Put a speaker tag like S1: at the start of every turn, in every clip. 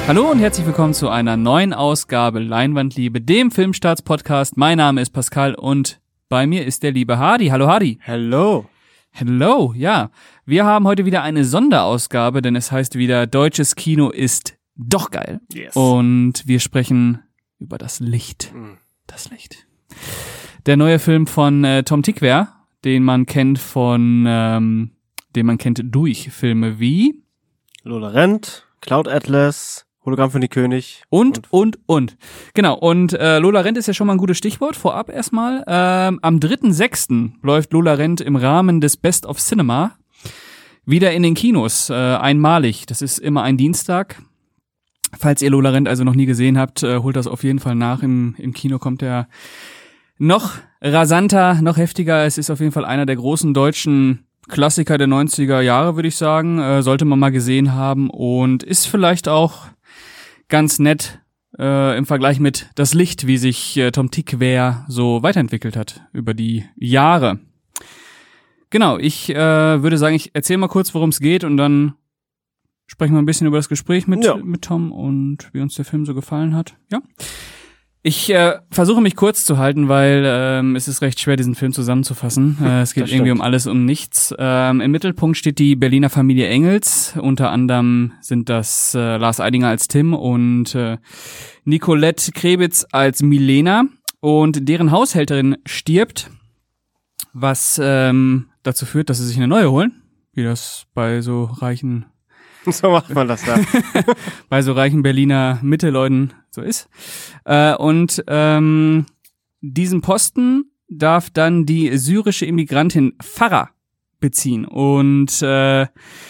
S1: Hallo und herzlich willkommen zu einer neuen Ausgabe Leinwandliebe, dem Filmstarts-Podcast. Mein Name ist Pascal und bei mir ist der liebe Hardy. Hallo Hardy.
S2: Hello.
S1: Hello, ja. Wir haben heute wieder eine Sonderausgabe, denn es heißt wieder, deutsches Kino ist doch geil.
S2: Yes.
S1: Und wir sprechen über das Licht. Das Licht. Der neue Film von Tom Tykwer, den man kennt durch Filme wie
S2: Lola Rent, Cloud Atlas, Hologramm von die König.
S1: Und. Genau, und Lola Rent ist ja schon mal ein gutes Stichwort, vorab erstmal. Am 3.6. läuft Lola Rent im Rahmen des Best of Cinema wieder in den Kinos, einmalig. Das ist immer ein Dienstag. Falls ihr Lola Rent also noch nie gesehen habt, holt das auf jeden Fall nach. Im Kino kommt er noch rasanter, noch heftiger. Es ist auf jeden Fall einer der großen deutschen Klassiker der 90er Jahre, würde ich sagen. Sollte man mal gesehen haben und ist vielleicht auch ganz nett im Vergleich mit Das Licht, wie sich Tom Tykwer so weiterentwickelt hat über die Jahre. Genau, ich würde sagen, ich erzähle mal kurz, worum es geht und dann sprechen wir ein bisschen über das Gespräch mit Tom und wie uns der Film so gefallen hat. Ja. Ich versuche mich kurz zu halten, weil es ist recht schwer, diesen Film zusammenzufassen. Es geht irgendwie um alles und nichts. Im Mittelpunkt steht die Berliner Familie Engels. Unter anderem sind das Lars Eidinger als Tim und Nicolette Krebitz als Milena. Und deren Haushälterin stirbt, was dazu führt, dass sie sich eine neue holen, wie das bei so reichen...
S2: So macht man das da.
S1: Bei so reichen Berliner Mitte-Leuten so ist. Und diesen Posten darf dann die syrische Immigrantin Farah beziehen. Und ja,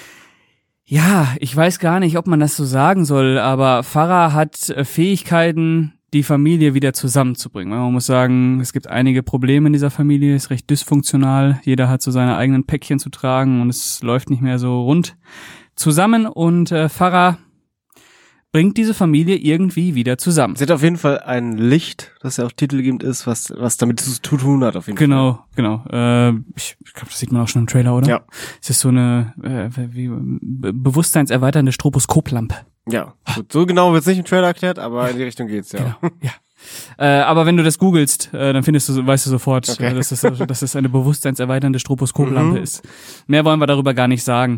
S1: ich weiß gar nicht, ob man das so sagen soll, aber Farah hat Fähigkeiten, die Familie wieder zusammenzubringen. Man muss sagen, es gibt einige Probleme in dieser Familie, ist recht dysfunktional. Jeder hat so seine eigenen Päckchen zu tragen und es läuft nicht mehr so rund zusammen und Farah bringt diese Familie irgendwie wieder zusammen.
S2: Sie hat auf jeden Fall ein Licht, das ja auch titelgebend ist, was damit zu tun hat auf jeden Fall.
S1: Genau. Ich glaube, das sieht man auch schon im Trailer, oder?
S2: Ja.
S1: Es ist so eine bewusstseinserweiternde Stroboskoplampe.
S2: Ja, gut, so genau wird's nicht im Trailer erklärt, aber in die Richtung geht's, ja.
S1: Genau, ja. Aber wenn du das googelst, dann weißt du sofort,
S2: okay.
S1: dass es eine bewusstseinserweiternde Stroboskoplampe ist. Mehr wollen wir darüber gar nicht sagen.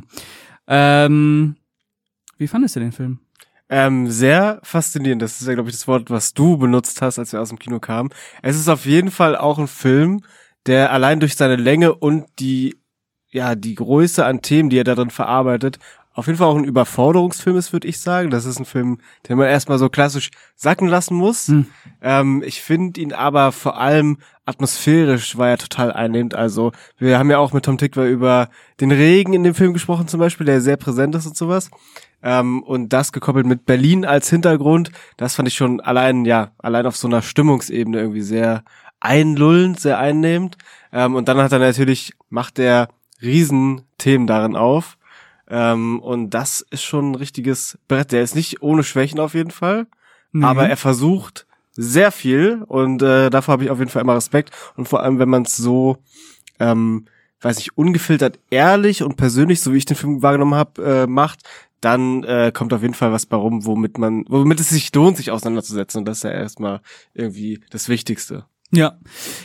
S1: Wie fandest du den Film?
S2: Sehr faszinierend. Das ist ja, glaube ich, das Wort, was du benutzt hast, als wir aus dem Kino kamen. Es ist auf jeden Fall auch ein Film, der allein durch seine Länge und die Größe an Themen, die er da drin verarbeitet, auf jeden Fall auch ein Überforderungsfilm ist, würde ich sagen. Das ist ein Film, den man erstmal so klassisch sacken lassen muss. Ich finde ihn aber vor allem atmosphärisch war er total einnehmend. Also wir haben ja auch mit Tom Tykwer über den Regen in dem Film gesprochen zum Beispiel, der sehr präsent ist und sowas. Und das gekoppelt mit Berlin als Hintergrund, das fand ich schon allein auf so einer Stimmungsebene irgendwie sehr einlullend, sehr einnehmend. Und dann macht er Riesenthemen darin auf. Und das ist schon ein richtiges Brett. Der ist nicht ohne Schwächen auf jeden Fall, aber er versucht sehr viel und davor habe ich auf jeden Fall immer Respekt. Und vor allem, wenn man es so, ungefiltert, ehrlich und persönlich, so wie ich den Film wahrgenommen habe, macht, dann kommt auf jeden Fall was bei rum, womit es sich lohnt, sich auseinanderzusetzen. Und das ist ja erstmal irgendwie das Wichtigste.
S1: Ja,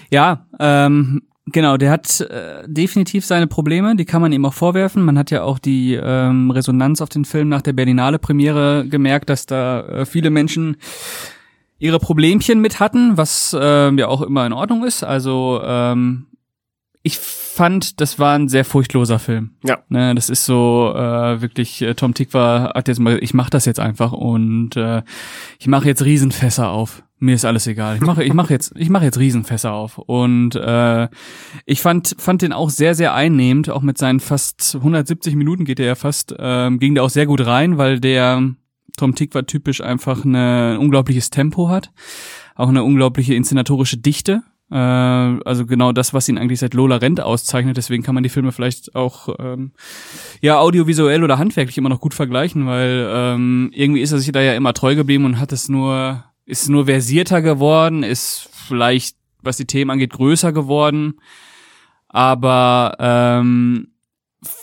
S1: genau, der hat definitiv seine Probleme, die kann man ihm auch vorwerfen. Man hat ja auch die Resonanz auf den Film nach der Berlinale Premiere gemerkt, dass da viele Menschen ihre Problemchen mit hatten, was ja auch immer in Ordnung ist. Also ich fand, das war ein sehr furchtloser Film. Ja. Ne, das ist so wirklich, Tom Tykwer hat jetzt mal, ich mach das jetzt einfach und ich mache jetzt Riesenfässer auf. Mir ist alles egal. Ich mache jetzt Riesenfässer auf. Und ich fand den auch sehr, sehr einnehmend. Auch mit seinen fast 170 Minuten geht er ja fast, ging der auch sehr gut rein, weil der Tom Tykwer typisch einfach ein unglaubliches Tempo hat. Auch eine unglaubliche inszenatorische Dichte. Also genau das, was ihn eigentlich seit Lola Rent auszeichnet. Deswegen kann man die Filme vielleicht auch audiovisuell oder handwerklich immer noch gut vergleichen, weil irgendwie ist er sich da ja immer treu geblieben und ist nur versierter geworden, ist vielleicht, was die Themen angeht, größer geworden. Aber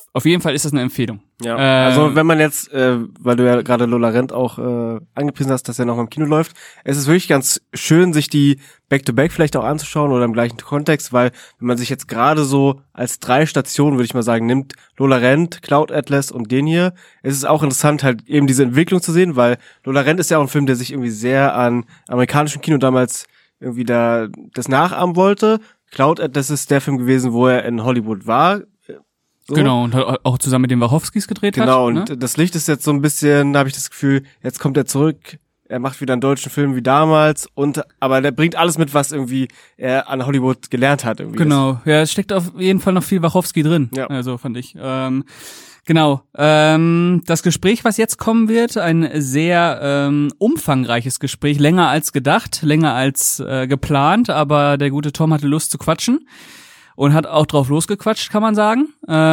S1: Auf jeden Fall ist das eine Empfehlung.
S2: Ja, also wenn man jetzt, weil du ja gerade Lola Rent auch angepriesen hast, dass er noch im Kino läuft, es ist wirklich ganz schön, sich die Back-to-Back vielleicht auch anzuschauen oder im gleichen Kontext, weil wenn man sich jetzt gerade so als 3 Stationen, würde ich mal sagen, nimmt, Lola Rent, Cloud Atlas und den hier, ist es auch interessant, halt eben diese Entwicklung zu sehen, weil Lola Rent ist ja auch ein Film, der sich irgendwie sehr an amerikanischem Kino damals irgendwie das nachahmen wollte. Cloud Atlas ist der Film gewesen, wo er in Hollywood war. So.
S1: Genau, und auch zusammen mit den Wachowskis gedreht
S2: genau,
S1: hat.
S2: Genau, und das Licht ist jetzt so ein bisschen, da habe ich das Gefühl, jetzt kommt er zurück, er macht wieder einen deutschen Film wie damals, aber der bringt alles mit, was irgendwie er an Hollywood gelernt hat. Irgendwie.
S1: Genau, ja, es steckt auf jeden Fall noch viel Wachowski drin,
S2: ja.
S1: Also fand ich. Genau, das Gespräch, was jetzt kommen wird, ein sehr umfangreiches Gespräch, länger als gedacht, länger als geplant, aber der gute Tom hatte Lust zu quatschen. Und hat auch drauf losgequatscht, kann man sagen.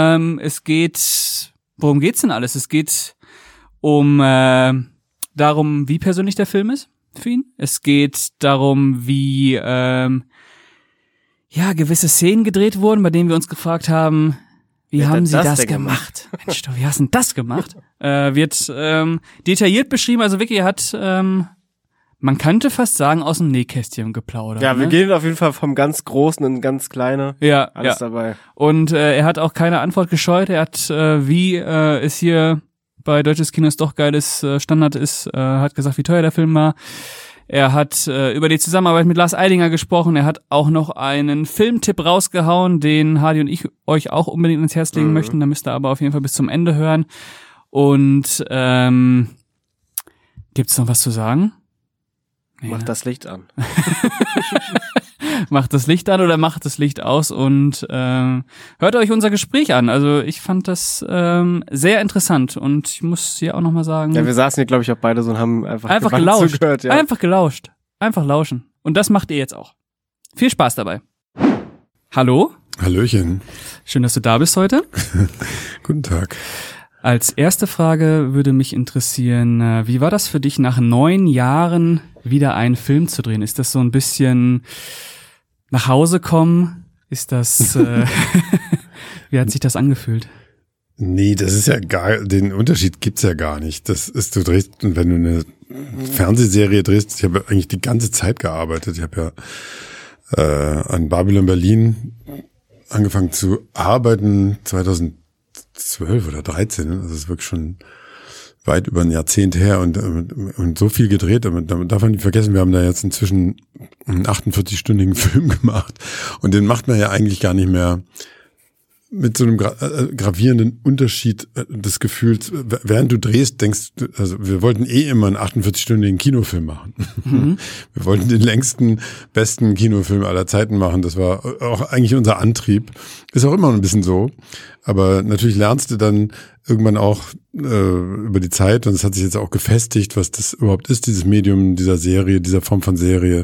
S1: Worum geht's denn alles? Es geht um darum, wie persönlich der Film ist für ihn. Es geht darum, wie gewisse Szenen gedreht wurden, bei denen wir uns gefragt haben, wie haben sie das gemacht? Mensch, wie hast du denn das gemacht? Wird detailliert beschrieben, also wirklich, er hat man könnte fast sagen, aus dem Nähkästchen geplaudert.
S2: Ja, wir gehen auf jeden Fall vom ganz Großen in ganz Kleine.
S1: Ja,
S2: alles dabei.
S1: Und er hat auch keine Antwort gescheut. Er hat, wie es hier bei Deutsches Kinos doch geiles Standard ist, hat gesagt, wie teuer der Film war. Er hat über die Zusammenarbeit mit Lars Eidinger gesprochen. Er hat auch noch einen Filmtipp rausgehauen, den Hardy und ich euch auch unbedingt ins Herz legen möchten. Da müsst ihr aber auf jeden Fall bis zum Ende hören. Und gibt's noch was zu sagen?
S2: Nee, macht das Licht an.
S1: Macht das Licht an oder macht das Licht aus und hört euch unser Gespräch an. Also ich fand das sehr interessant und ich muss hier auch nochmal sagen.
S2: Ja, wir saßen hier, glaube ich, auch beide so und haben einfach
S1: gelauscht.
S2: Zugehört, ja.
S1: Einfach gelauscht. Einfach lauschen. Und das macht ihr jetzt auch. Viel Spaß dabei. Hallo?
S3: Hallöchen.
S1: Schön, dass du da bist heute.
S3: Guten Tag.
S1: Als erste Frage würde mich interessieren, wie war das für dich, nach 9 Jahren wieder einen Film zu drehen? Ist das so ein bisschen nach Hause kommen? Ist das, wie hat sich das angefühlt?
S3: Nee, das ist ja gar, den Unterschied gibt's ja gar nicht. Das ist, du drehst, wenn du eine Fernsehserie drehst, ich habe eigentlich die ganze Zeit gearbeitet. Ich habe ja an Babylon Berlin angefangen zu arbeiten 2012 oder 13, also das ist wirklich schon weit über ein Jahrzehnt her und so viel gedreht. Damit darf man nicht vergessen, wir haben da jetzt inzwischen einen 48-stündigen Film gemacht und den macht man ja eigentlich gar nicht mehr mit so einem gravierenden Unterschied des Gefühls, während du drehst, denkst du, also wir wollten immer einen 48-stündigen Kinofilm machen. Mhm. Wir wollten den längsten, besten Kinofilm aller Zeiten machen. Das war auch eigentlich unser Antrieb. Ist auch immer ein bisschen so. Aber natürlich lernst du dann irgendwann auch über die Zeit, und es hat sich jetzt auch gefestigt, was das überhaupt ist, dieses Medium, dieser Serie, dieser Form von Serie,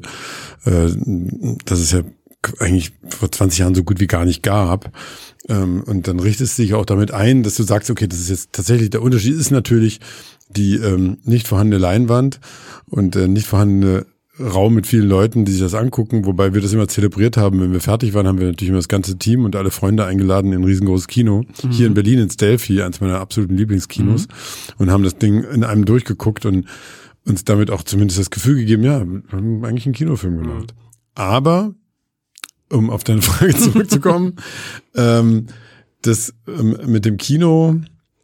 S3: dass es ja eigentlich vor 20 Jahren so gut wie gar nicht gab. Und dann richtest du dich auch damit ein, dass du sagst, okay, das ist jetzt tatsächlich, der Unterschied ist natürlich die nicht vorhandene Leinwand und nicht vorhandene Raum mit vielen Leuten, die sich das angucken, wobei wir das immer zelebriert haben. Wenn wir fertig waren, haben wir natürlich immer das ganze Team und alle Freunde eingeladen in ein riesengroßes Kino. Mhm. Hier in Berlin ins Delphi, eins meiner absoluten Lieblingskinos, und haben das Ding in einem durchgeguckt und uns damit auch zumindest das Gefühl gegeben, ja, wir haben eigentlich einen Kinofilm gemacht. Aber um auf deine Frage zurückzukommen, das mit dem Kino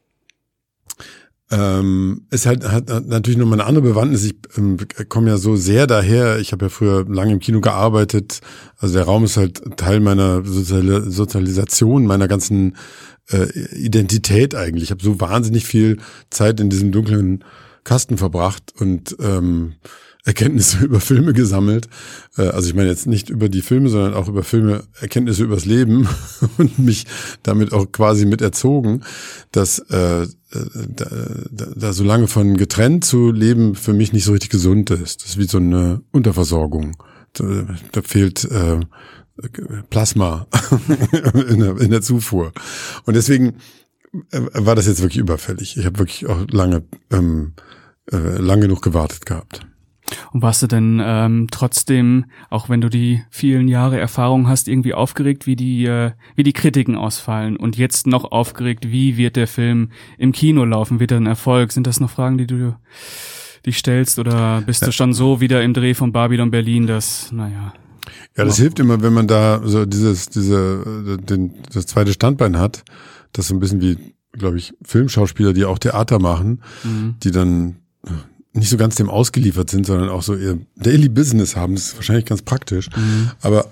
S3: ist halt hat natürlich nochmal eine andere Bewandtnis. Ich komme ja so sehr daher, ich habe ja früher lange im Kino gearbeitet, also der Raum ist halt Teil meiner Sozialisation, meiner ganzen Identität eigentlich. Ich habe so wahnsinnig viel Zeit in diesem dunklen Kasten verbracht und Erkenntnisse über Filme gesammelt. Also ich meine jetzt nicht über die Filme, sondern auch über Filme, Erkenntnisse übers Leben und mich damit auch quasi mit erzogen, dass da so lange von getrennt zu leben für mich nicht so richtig gesund ist. Das ist wie so eine Unterversorgung. Da fehlt Plasma in der Zufuhr. Und deswegen war das jetzt wirklich überfällig. Ich habe wirklich auch lange genug gewartet gehabt.
S1: Und warst du denn trotzdem, auch wenn du die vielen Jahre Erfahrung hast, irgendwie aufgeregt, wie die Kritiken ausfallen? Und jetzt noch aufgeregt, wie wird der Film im Kino laufen? Wird er ein Erfolg? Sind das noch Fragen, die du dich stellst? Oder bist du schon so wieder im Dreh von Babylon Berlin, dass, naja...
S3: Ja, das hilft immer, wenn man da so das zweite Standbein hat, das so ein bisschen wie, glaube ich, Filmschauspieler, die auch Theater machen, die dann nicht so ganz dem ausgeliefert sind, sondern auch so ihr Daily Business haben. Das ist wahrscheinlich ganz praktisch. Aber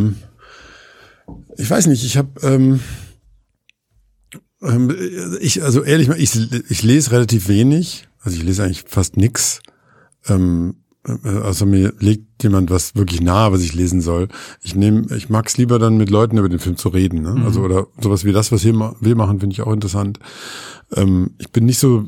S3: ich weiß nicht, ich habe also ehrlich mal, ich lese relativ wenig, also ich lese eigentlich fast nix. Also mir legt jemand was wirklich nahe, was ich lesen soll. Ich mag es lieber dann mit Leuten über den Film zu reden, ne? Also oder sowas wie das, was wir machen, finde ich auch interessant. Ich bin nicht so,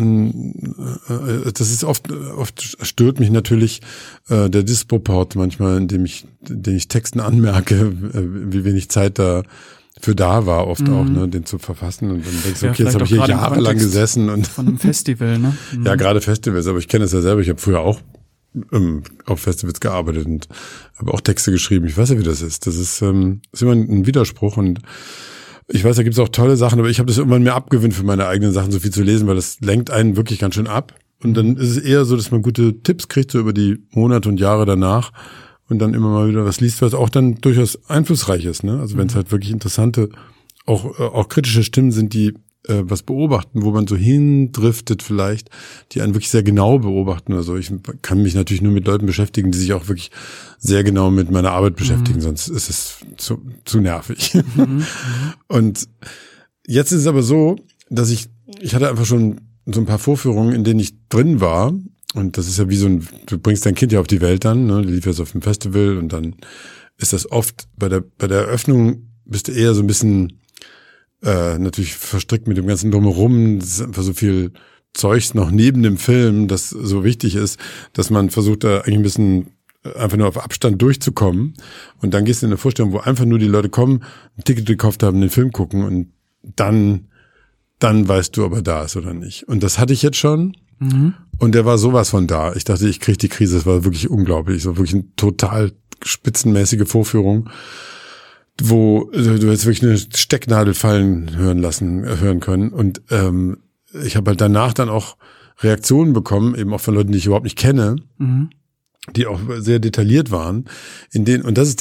S3: das ist oft stört mich natürlich der Disproport manchmal, den ich Texten anmerke, wie wenig Zeit da war, oft auch, ne, den zu verfassen, und dann denkst du, okay, jetzt habe ich hier jahrelang gesessen und
S1: von einem Festival, ne?
S3: Ja, gerade Festivals, aber ich kenne es ja selber, ich habe früher auch auf Festivals gearbeitet und habe auch Texte geschrieben. Ich weiß ja, wie das ist. Das ist immer ein Widerspruch, und ich weiß, da gibt es auch tolle Sachen, aber ich habe das irgendwann mir abgewöhnt, für meine eigenen Sachen so viel zu lesen, weil das lenkt einen wirklich ganz schön ab. Und dann ist es eher so, dass man gute Tipps kriegt, so über die Monate und Jahre danach, und dann immer mal wieder was liest, was auch dann durchaus einflussreich ist, ne? Also wenn es halt wirklich interessante, auch kritische Stimmen sind, die was beobachten, wo man so hindriftet vielleicht, die einen wirklich sehr genau beobachten oder so. Ich kann mich natürlich nur mit Leuten beschäftigen, die sich auch wirklich sehr genau mit meiner Arbeit beschäftigen, sonst ist es zu nervig. Und jetzt ist es aber so, dass ich hatte einfach schon so ein paar Vorführungen, in denen ich drin war, und das ist ja wie du bringst dein Kind ja auf die Welt dann, ne? Du lief jetzt auf dem Festival, und dann ist das oft bei der Eröffnung bist du eher so ein bisschen natürlich verstrickt mit dem ganzen Drumherum. Das ist einfach so viel Zeugs noch neben dem Film, das so wichtig ist, dass man versucht, da eigentlich ein bisschen einfach nur auf Abstand durchzukommen. Und dann gehst du in eine Vorstellung, wo einfach nur die Leute kommen, ein Ticket gekauft haben, den Film gucken, und dann weißt du, ob er da ist oder nicht. Und das hatte ich jetzt schon. Und der war sowas von da. Ich dachte, ich kriege die Krise. Das war wirklich unglaublich. So wirklich eine total spitzenmäßige Vorführung, wo du jetzt wirklich eine Stecknadel fallen hören können. Und ich habe halt danach dann auch Reaktionen bekommen, eben auch von Leuten, die ich überhaupt nicht kenne, die auch sehr detailliert waren, und das ist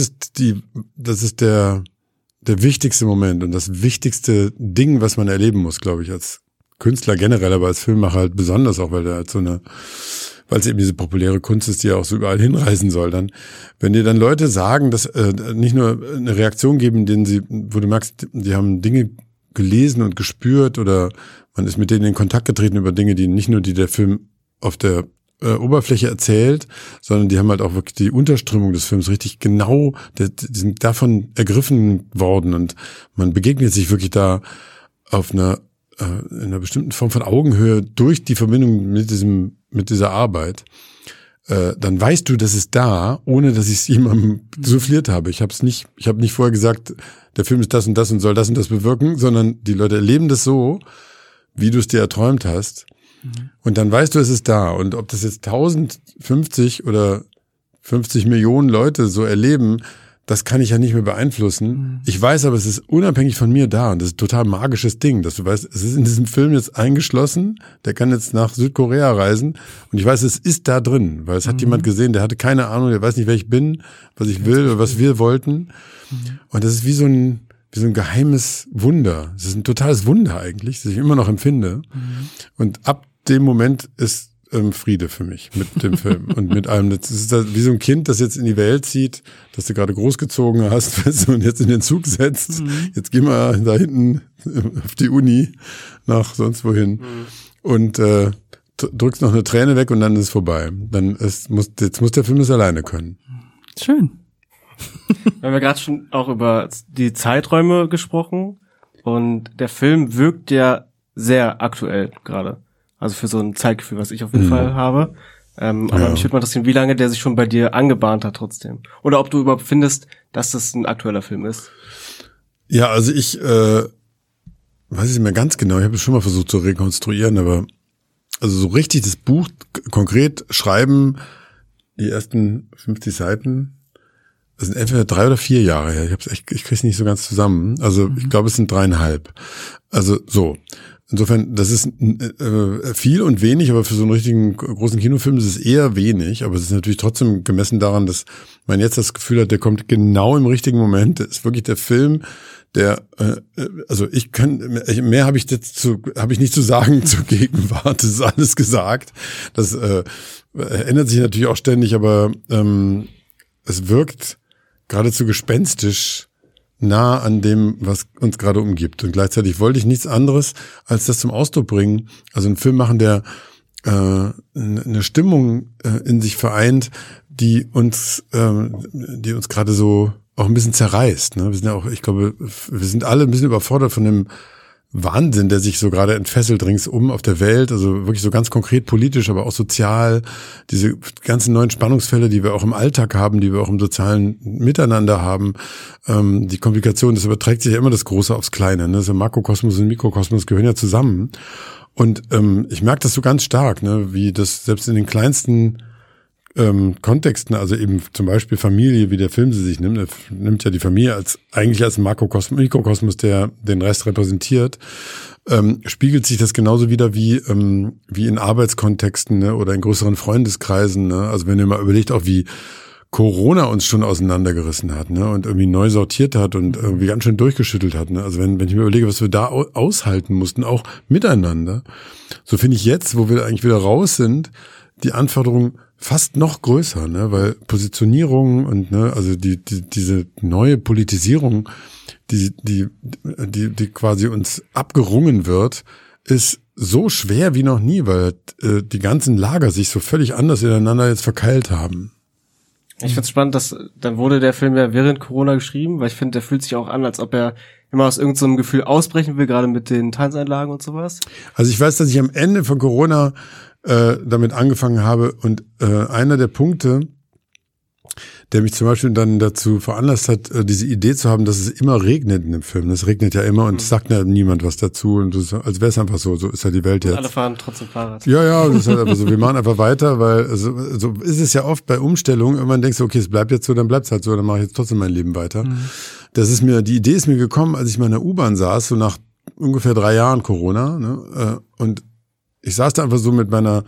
S3: der wichtigste Moment und das wichtigste Ding, was man erleben muss, glaube ich, als Künstler generell, aber als Filmemacher halt besonders auch, weil der halt weil es eben diese populäre Kunst ist, die ja auch so überall hinreisen soll dann. Wenn dir dann Leute sagen, dass nicht nur eine Reaktion geben, wo du merkst, die haben Dinge gelesen und gespürt, oder man ist mit denen in Kontakt getreten über Dinge, die nicht nur der Film auf der Oberfläche erzählt, sondern die haben halt auch wirklich die Unterströmung des Films richtig genau, die sind davon ergriffen worden, und man begegnet sich wirklich da in einer bestimmten Form von Augenhöhe durch die Verbindung mit dieser Arbeit. Dann weißt du, das ist da, ohne dass ich es jemandem souffliert habe. Ich habe nicht vorher gesagt, der Film ist das und soll das und das bewirken, sondern die Leute erleben das so, wie du es dir erträumt hast. Und dann weißt du, es ist da. Und ob das jetzt 1050 oder 50 Millionen Leute so erleben, das kann ich ja nicht mehr beeinflussen. Ich weiß aber, es ist unabhängig von mir da, und das ist ein total magisches Ding, dass du weißt, es ist in diesem Film jetzt eingeschlossen, der kann jetzt nach Südkorea reisen, und ich weiß, es ist da drin, weil es hat jemand gesehen, der hatte keine Ahnung, der weiß nicht, wer ich bin, was ich will oder was wir wollten. Und das ist wie so ein geheimes Wunder. Es ist ein totales Wunder eigentlich, das ich immer noch empfinde. Und ab dem Moment ist Friede für mich mit dem Film und mit allem. Das ist wie so ein Kind, das jetzt in die Welt zieht, das du gerade großgezogen hast, weißt du, und jetzt in den Zug setzt. Jetzt geh mal da hinten auf die Uni nach sonst wohin und drückst noch eine Träne weg, und dann ist es vorbei. Jetzt muss der Film es alleine können.
S1: Schön.
S2: Wir haben ja gerade schon auch über die Zeiträume gesprochen, und der Film wirkt ja sehr aktuell gerade. Also für so ein Zeitgefühl, was ich auf jeden Fall habe. Aber mich würde mal interessieren, wie lange der sich schon bei dir angebahnt hat trotzdem. Oder ob du überhaupt findest, dass das ein aktueller Film ist.
S3: Ja, also ich weiß es nicht mehr ganz genau. Ich habe es schon mal versucht zu rekonstruieren, aber also so richtig das Buch konkret schreiben, die ersten 50 Seiten, das sind entweder 3 oder 4 Jahre her. Ich krieg's nicht so ganz zusammen. Also ich glaube, es sind 3,5. Also so. Insofern, das ist viel und wenig, aber für so einen richtigen großen Kinofilm ist es eher wenig. Aber es ist natürlich trotzdem gemessen daran, dass man jetzt das Gefühl hat, der kommt genau im richtigen Moment. Das ist wirklich der Film, der, also mehr habe ich nicht zu sagen zur Gegenwart. Das ist alles gesagt. Das ändert sich natürlich auch ständig, aber es wirkt geradezu gespenstisch nah an dem, was uns gerade umgibt. Und gleichzeitig wollte ich nichts anderes, als das zum Ausdruck bringen. Also einen Film machen, der eine Stimmung in sich vereint, die uns gerade so auch ein bisschen zerreißt. Ne? Wir sind ja auch, ich glaube, wir sind alle ein bisschen überfordert von dem Wahnsinn, der sich so gerade entfesselt ringsum auf der Welt, also wirklich so ganz konkret politisch, aber auch sozial, diese ganzen neuen Spannungsfälle, die wir auch im Alltag haben, die wir auch im sozialen Miteinander haben, die Komplikation, das überträgt sich ja immer das Große aufs Kleine, ne? Also Makrokosmos und Mikrokosmos gehören ja zusammen und ich merke das so ganz stark, ne? Wie das selbst in den kleinsten Kontexten, also eben zum Beispiel Familie, wie der Film sie sich nimmt. Er nimmt ja die Familie eigentlich als Mikrokosmos, der den Rest repräsentiert, spiegelt sich das genauso wieder wie in Arbeitskontexten, ne, oder in größeren Freundeskreisen. Ne? Also wenn ihr mal überlegt, auch wie Corona uns schon auseinandergerissen hat, ne, und irgendwie neu sortiert hat und irgendwie ganz schön durchgeschüttelt hat. Ne? Also wenn ich mir überlege, was wir da aushalten mussten, auch miteinander, so finde ich jetzt, wo wir eigentlich wieder raus sind, die Anforderungen fast noch größer, ne, weil Positionierung und ne, also diese neue Politisierung, die quasi uns abgerungen wird, ist so schwer wie noch nie, weil die ganzen Lager sich so völlig anders ineinander jetzt verkeilt haben.
S2: Ich find's spannend, dass dann wurde der Film ja während Corona geschrieben, weil ich finde, der fühlt sich auch an, als ob er immer aus irgendeinem Gefühl ausbrechen will, gerade mit den Tanzeinlagen und sowas.
S3: Also ich weiß, dass ich am Ende von Corona damit angefangen habe und einer der Punkte, der mich zum Beispiel dann dazu veranlasst hat, diese Idee zu haben, dass es immer regnet in dem Film. Es regnet ja immer und es sagt ja niemand was dazu und als wäre es einfach so ist ja die Welt jetzt.
S2: Und alle fahren trotzdem Fahrrad.
S3: Ja, das ist halt einfach so. Wir machen einfach weiter, weil so ist es ja oft bei Umstellungen. Irgendwann denkst du, okay, es bleibt jetzt so, dann bleibt es halt so, dann mache ich jetzt trotzdem mein Leben weiter. Die Idee ist mir gekommen, als ich mal in der U-Bahn saß, so nach ungefähr 3 Jahren Corona, ne, und ich saß da einfach so mit meiner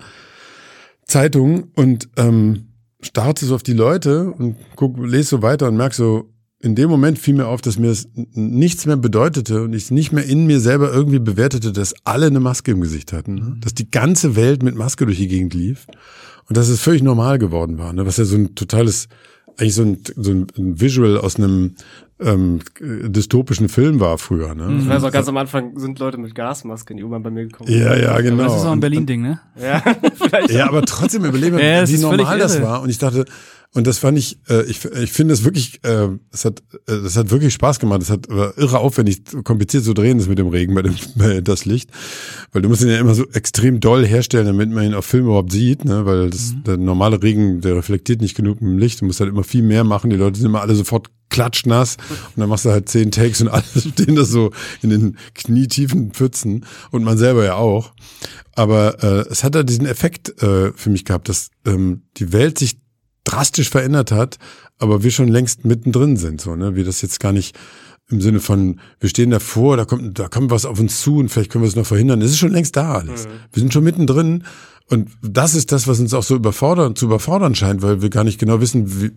S3: Zeitung und starrte so auf die Leute und lese so weiter und merke so, in dem Moment fiel mir auf, dass mir das nichts mehr bedeutete und ich nicht mehr in mir selber irgendwie bewertete, dass alle eine Maske im Gesicht hatten, dass die ganze Welt mit Maske durch die Gegend lief und dass es völlig normal geworden war, ne? Was ja so ein totales, eigentlich so ein Visual aus einem dystopischen Film war früher, ne?
S2: Ich weiß auch, ganz am Anfang sind Leute mit Gasmaske in die U-Bahn bei mir gekommen.
S3: Ja, genau.
S1: Das ist auch ein Berlin-Ding, ne?
S2: Ja, vielleicht.
S3: Ja, aber trotzdem überlegen wir, wie normal das war. Und ich dachte, und das fand ich finde es wirklich, das hat wirklich Spaß gemacht. Das hat irre aufwendig, kompliziert zu drehen, das mit dem Regen, bei das Licht. Weil du musst ihn ja immer so extrem doll herstellen, damit man ihn auf Film überhaupt sieht, ne? Weil der normale Regen, der reflektiert nicht genug mit dem Licht. Du musst halt immer viel mehr machen. Die Leute sind immer alle sofort klatschnass und dann machst du halt 10 Takes und alle stehen da so in den knietiefen Pfützen und man selber ja auch. Aber es hat da diesen Effekt für mich gehabt, dass die Welt sich drastisch verändert hat, aber wir schon längst mittendrin sind, so, ne? Wir das jetzt gar nicht im Sinne von, wir stehen davor, da kommt was auf uns zu und vielleicht können wir es noch verhindern. Es ist schon längst da alles. Wir sind schon mittendrin. Und das ist das, was uns auch so zu überfordern scheint, weil wir gar nicht genau wissen,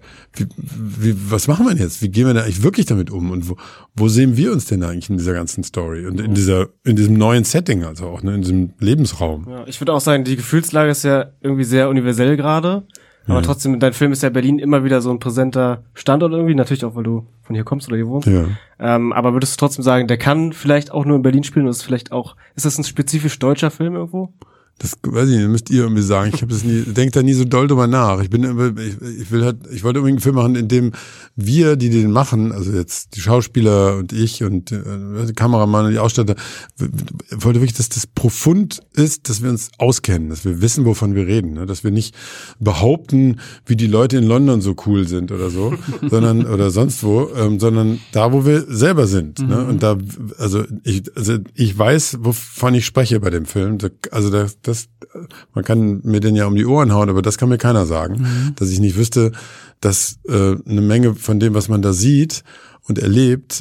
S3: was machen wir denn jetzt? Wie gehen wir da eigentlich wirklich damit um? Und wo sehen wir uns denn eigentlich in dieser ganzen Story? Und in diesem neuen Setting, also auch, ne, in diesem Lebensraum.
S2: Ja, ich würde auch sagen, die Gefühlslage ist ja irgendwie sehr universell gerade. Aber trotzdem, dein Film ist ja Berlin immer wieder so ein präsenter Standort irgendwie. Natürlich auch, weil du von hier kommst oder hier wohnst.
S3: Ja.
S2: Aber würdest du trotzdem sagen, der kann vielleicht auch nur in Berlin spielen? Ist das ein spezifisch deutscher Film irgendwo?
S3: Das weiß ich nicht, müsst ihr irgendwie sagen. Denk da nie so doll drüber nach. Ich wollte unbedingt einen Film machen, in dem wir, die den machen, also jetzt die Schauspieler und ich und der Kameramann und die Ausstatter, wollte wirklich, dass das profund ist, dass wir uns auskennen, dass wir wissen, wovon wir reden, ne? Dass wir nicht behaupten, wie die Leute in London so cool sind oder so, sondern oder sonst wo, sondern da, wo wir selber sind. Ne? Und ich weiß, wovon ich spreche bei dem Film. Also man kann mir den ja um die Ohren hauen, aber das kann mir keiner sagen, dass ich nicht wüsste, dass eine Menge von dem, was man da sieht und erlebt,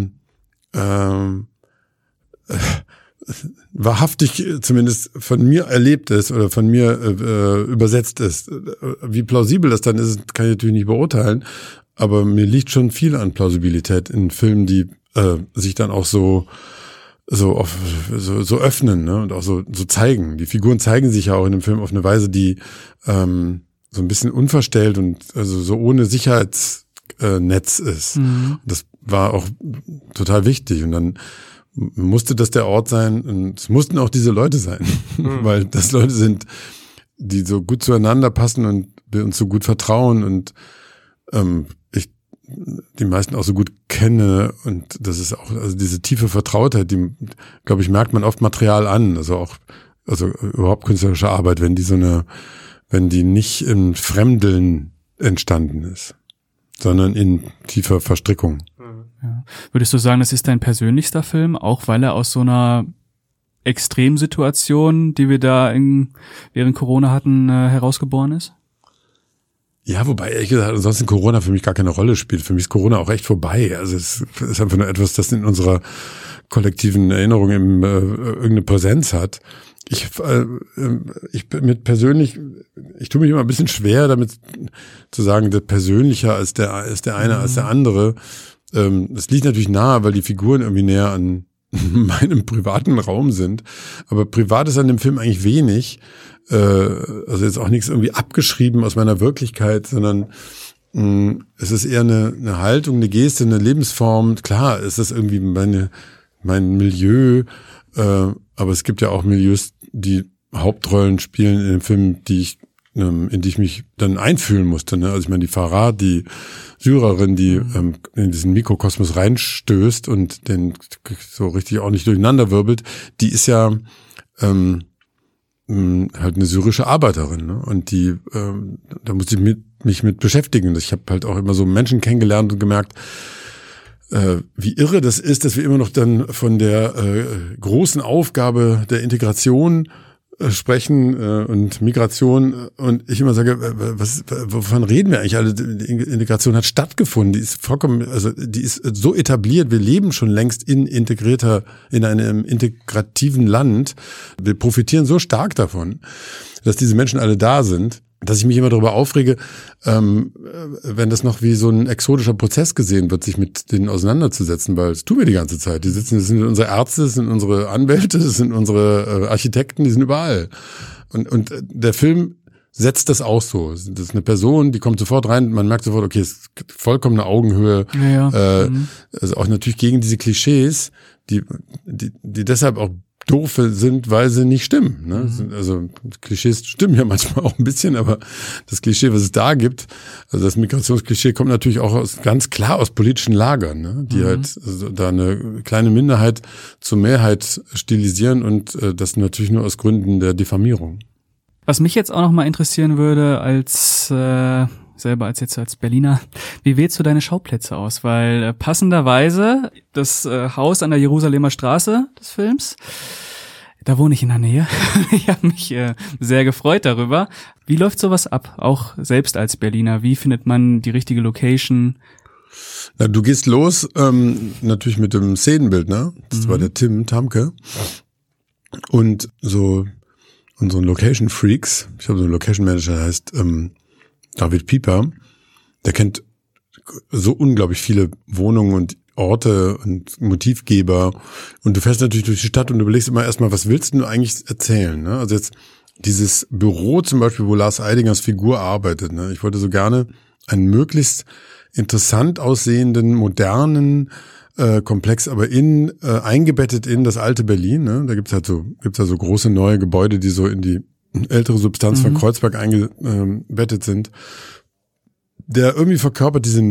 S3: wahrhaftig zumindest von mir erlebt ist oder von mir übersetzt ist. Wie plausibel das dann ist, kann ich natürlich nicht beurteilen, aber mir liegt schon viel an Plausibilität in Filmen, die sich dann auch so öffnen, ne, und auch so zeigen. Die Figuren zeigen sich ja auch in dem Film auf eine Weise, die so ein bisschen unverstellt und also so ohne Sicherheitsnetz ist. Das war auch total wichtig. Und dann musste das der Ort sein und es mussten auch diese Leute sein, weil das Leute sind, die so gut zueinander passen und wir uns so gut vertrauen und ich die meisten auch so gut kenne und das ist auch, also diese tiefe Vertrautheit, die, glaube ich, merkt man oft Material an, also überhaupt künstlerische Arbeit, wenn die nicht im Fremdeln entstanden ist, sondern in tiefer Verstrickung.
S1: Ja. Würdest du sagen, das ist dein persönlichster Film, auch weil er aus so einer Extremsituation, die wir da während Corona hatten, herausgeboren ist?
S3: Ja, wobei, ehrlich gesagt, ansonsten Corona für mich gar keine Rolle spielt. Für mich ist Corona auch echt vorbei. Also es ist einfach nur etwas, das in unserer kollektiven Erinnerung irgendeine Präsenz hat. Ich tue mich immer ein bisschen schwer damit zu sagen, der persönlicher als der eine als der andere. Das liegt natürlich nahe, weil die Figuren irgendwie näher an meinem privaten Raum sind. Aber privat ist an dem Film eigentlich wenig. Also jetzt auch nichts irgendwie abgeschrieben aus meiner Wirklichkeit, sondern es ist eher eine Haltung, eine Geste, eine Lebensform. Klar, ist das irgendwie mein Milieu, aber es gibt ja auch Milieus, die Hauptrollen spielen in den Filmen, in die ich mich dann einfühlen musste. Ne? Also ich meine, die Farah, die Syrerin, die in diesen Mikrokosmos reinstößt und den so richtig auch nicht durcheinander wirbelt, die ist ja halt eine syrische Arbeiterin, ne? Und die, da musste ich mich mit beschäftigen. Ich habe halt auch immer so Menschen kennengelernt und gemerkt, wie irre das ist, dass wir immer noch dann von der großen Aufgabe der Integration sprechen und Migration und ich immer sage, wovon reden wir eigentlich alle? Die Integration hat stattgefunden, die ist vollkommen, also die ist so etabliert, wir leben schon längst in einem integrativen Land. Wir profitieren so stark davon, dass diese Menschen alle da sind, dass ich mich immer darüber aufrege, wenn das noch wie so ein exotischer Prozess gesehen wird, sich mit denen auseinanderzusetzen, weil es tun wir die ganze Zeit. Das sind unsere Ärzte, das sind unsere Anwälte, das sind unsere Architekten, die sind überall. Und der Film setzt das auch so. Das ist eine Person, die kommt sofort rein, man merkt sofort, okay, es ist vollkommene Augenhöhe. Ja. Also auch natürlich gegen diese Klischees, die deshalb auch doof sind, weil sie nicht stimmen. Ne? Also Klischees stimmen ja manchmal auch ein bisschen, aber das Klischee, was es da gibt, also das Migrationsklischee kommt natürlich auch ganz klar aus politischen Lagern, ne? Die halt da eine kleine Minderheit zur Mehrheit stilisieren und das natürlich nur aus Gründen der Diffamierung.
S1: Was mich jetzt auch noch mal interessieren würde, als Berliner, wie wählst du deine Schauplätze aus? Weil passenderweise das Haus an der Jerusalemer Straße des Films, da wohne ich in der Nähe. Ich habe mich sehr gefreut darüber. Wie läuft sowas ab? Auch selbst als Berliner, wie findet man die richtige Location?
S3: Na, du gehst los, natürlich mit dem Szenenbild, ne? Das war der Tim Tamke. Und so unseren Location Freaks, ich habe so einen Location Manager, der heißt David Pieper, der kennt so unglaublich viele Wohnungen und Orte und Motivgeber und du fährst natürlich durch die Stadt und du überlegst immer erstmal, was willst du eigentlich erzählen, ne? Also jetzt dieses Büro zum Beispiel, wo Lars Eidingers Figur arbeitet, ne? Ich wollte so gerne einen möglichst interessant aussehenden, modernen Komplex, aber eingebettet in das alte Berlin, ne? Da gibt's so große neue Gebäude, die so in die ältere Substanz von Kreuzberg eingebettet sind, der irgendwie verkörpert diese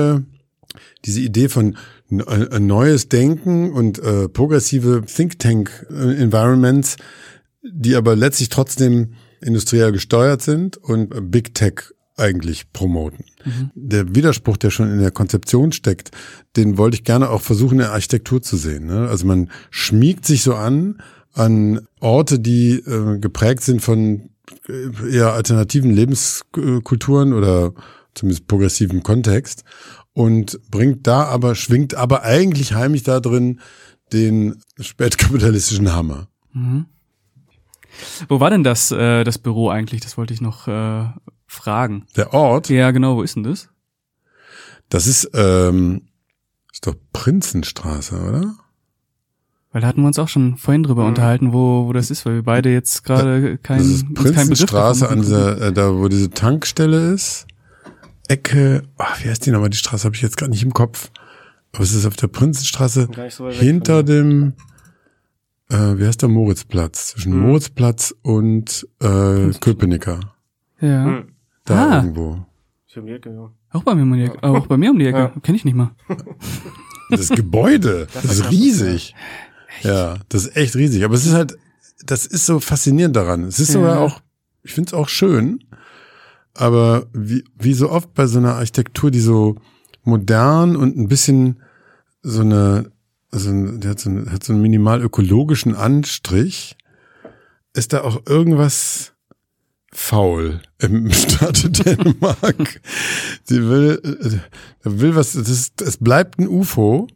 S3: Idee von ein neues Denken und progressive Think Tank Environments, die aber letztlich trotzdem industriell gesteuert sind und Big Tech eigentlich promoten. Der Widerspruch, der schon in der Konzeption steckt, den wollte ich gerne auch versuchen, in der Architektur zu sehen, ne? Also man schmiegt sich so an an Orte, die geprägt sind von eher alternativen Lebenskulturen oder zumindest progressivem Kontext und schwingt aber eigentlich heimlich da drin den spätkapitalistischen Hammer.
S1: Mhm. Wo war denn das Büro eigentlich? Das wollte ich noch fragen.
S3: Der Ort?
S1: Ja, genau. Wo ist denn das?
S3: Das ist doch Prinzenstraße, oder?
S1: Weil da hatten wir uns auch schon vorhin drüber unterhalten, wo das ist, weil wir beide jetzt gerade kein
S3: Das ist Prinzenstraße an dieser, da wo diese Tankstelle ist. Ecke, wie heißt die nochmal? Die Straße habe ich jetzt gerade nicht im Kopf. Aber es ist auf der Prinzenstraße
S2: So
S3: hinter dem, wie heißt der Moritzplatz? Zwischen Moritzplatz und Köpenicker.
S1: Ja.
S3: Da irgendwo.
S2: Ist um die Ecke, ja.
S1: Auch bei mir um die Ecke. Auch bei mir um die Ecke. Ja. Kenn ich nicht mal.
S3: Das Gebäude, das ist riesig. Ja, das ist echt riesig. Aber es ist halt, das ist so faszinierend daran. Es ist sogar auch, ich finde es auch schön, aber wie so oft bei so einer Architektur, die so modern und ein bisschen der hat so einen minimal ökologischen Anstrich, ist da auch irgendwas faul im Staat Dänemark. Sie will was, es bleibt ein UFO,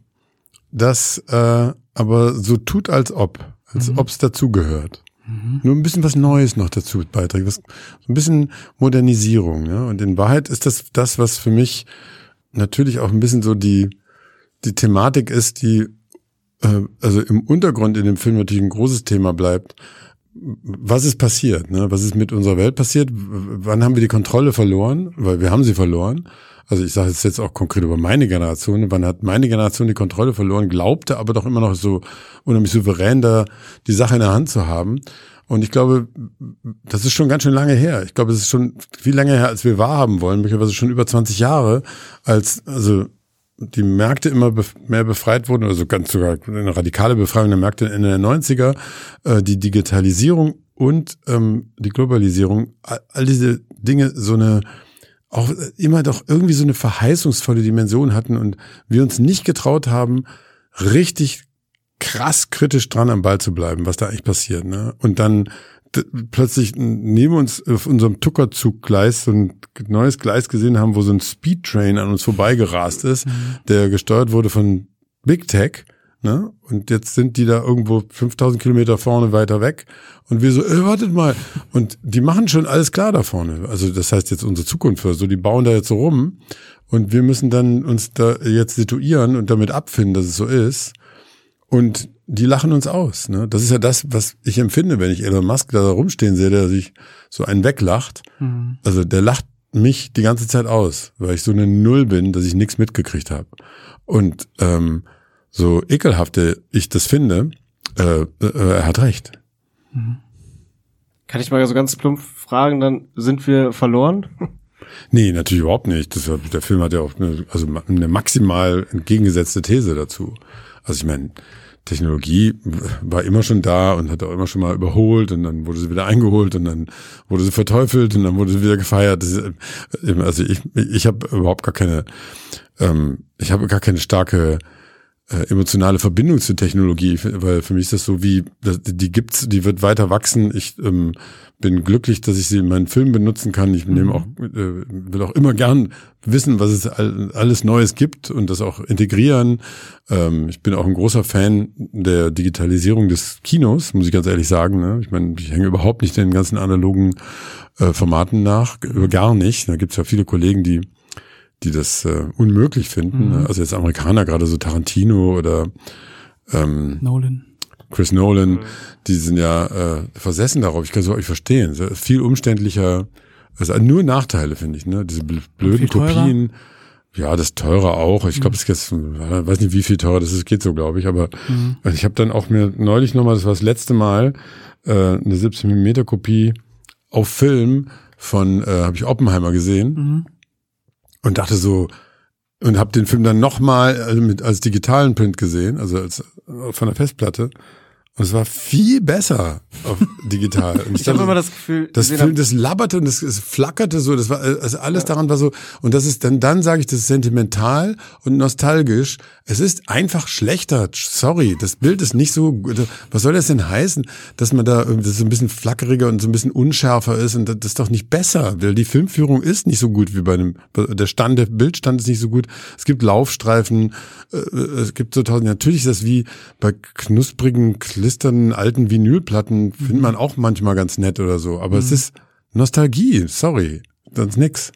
S3: das aber so tut, als ob es dazugehört. Nur ein bisschen was Neues noch dazu beiträgt, so ein bisschen Modernisierung. Ja? Und in Wahrheit ist das, was für mich natürlich auch ein bisschen so die Thematik ist, die also im Untergrund in dem Film natürlich ein großes Thema bleibt. Was ist passiert? Ne? Was ist mit unserer Welt passiert? Wann haben wir die Kontrolle verloren? Weil wir haben sie verloren. Also ich sage es jetzt auch konkret über meine Generation. Wann hat meine Generation die Kontrolle verloren, glaubte aber doch immer noch so unheimlich souverän da die Sache in der Hand zu haben. Und ich glaube, das ist schon ganz schön lange her. Ich glaube, es ist schon viel länger her, als wir wahrhaben wollen. Möglicherweise schon über 20 Jahre, also die Märkte immer mehr befreit wurden, also ganz sogar eine radikale Befreiung der Märkte Ende der 90er, die Digitalisierung und die Globalisierung, all diese Dinge auch immer doch irgendwie so eine verheißungsvolle Dimension hatten und wir uns nicht getraut haben, richtig krass kritisch dran am Ball zu bleiben, was da eigentlich passiert, ne? Und dann plötzlich neben uns auf unserem Tuckerzuggleis so ein neues Gleis gesehen haben, wo so ein Speedtrain an uns vorbeigerast ist, der gesteuert wurde von Big Tech, ne? Und jetzt sind die da irgendwo 5000 Kilometer vorne weiter weg und wir so, wartet mal. Und die machen schon alles klar da vorne. Also das heißt jetzt unsere Zukunft, so die bauen da jetzt so rum und wir müssen dann uns da jetzt situieren und damit abfinden, dass es so ist. Und die lachen uns aus. Ne? Das ist ja das, was ich empfinde, wenn ich Elon Musk da rumstehen sehe, der sich so einen weglacht. Mhm. Also der lacht mich die ganze Zeit aus, weil ich so eine Null bin, dass ich nichts mitgekriegt habe. Und so ekelhaft ich das finde, er hat recht.
S2: Mhm. Kann ich mal so ganz plump fragen, dann sind wir verloren?
S3: Nee, natürlich überhaupt nicht. Der Film hat ja auch eine maximal entgegengesetzte These dazu. Also ich meine, Technologie war immer schon da und hat auch immer schon mal überholt und dann wurde sie wieder eingeholt und dann wurde sie verteufelt und dann wurde sie wieder gefeiert. Also ich habe überhaupt gar keine, starke emotionale Verbindung zur Technologie, weil für mich ist das so wie, die wird weiter wachsen. Ich bin glücklich, dass ich sie in meinen Filmen benutzen kann. Ich will auch immer gern wissen, was es alles Neues gibt und das auch integrieren. Ich bin auch ein großer Fan der Digitalisierung des Kinos, muss ich ganz ehrlich sagen. Ne? Ich meine, ich hänge überhaupt nicht den ganzen analogen Formaten nach, gar nicht. Da gibt es ja viele Kollegen, die das unmöglich finden. Mhm. Also jetzt Amerikaner, gerade so Tarantino oder Chris Nolan, die sind ja versessen darauf. Ich kann es auch nicht verstehen. Viel umständlicher, also nur Nachteile, finde ich, ne? Diese blöden Kopien. Ja, das teurer auch. Ich glaube, es ist weiß nicht, wie viel teurer das ist, geht so, glaube ich. Aber ich habe dann auch mir neulich nochmal, das war das letzte Mal, eine 17mm Kopie auf Film von, habe ich Oppenheimer gesehen und dachte so, und habe den Film dann nochmal als digitalen Print gesehen, also von der Festplatte. Und es war viel besser auf digital. Und
S2: ich habe immer das Gefühl,
S3: das labberte und es flackerte so, das war, also alles daran war so, und das ist dann sage ich, das ist sentimental und nostalgisch. Es ist einfach schlechter. Sorry, das Bild ist nicht so, was soll das denn heißen, dass man da das so ein bisschen flackeriger und so ein bisschen unschärfer ist, und das ist doch nicht besser, weil die Filmführung ist nicht so gut wie der Bildstand ist nicht so gut. Es gibt Laufstreifen, es gibt so tausend, natürlich ist das wie bei knusprigen, klisternden alten Vinylplatten, findet man auch manchmal ganz nett oder so, aber es ist Nostalgie, sorry, sonst nix.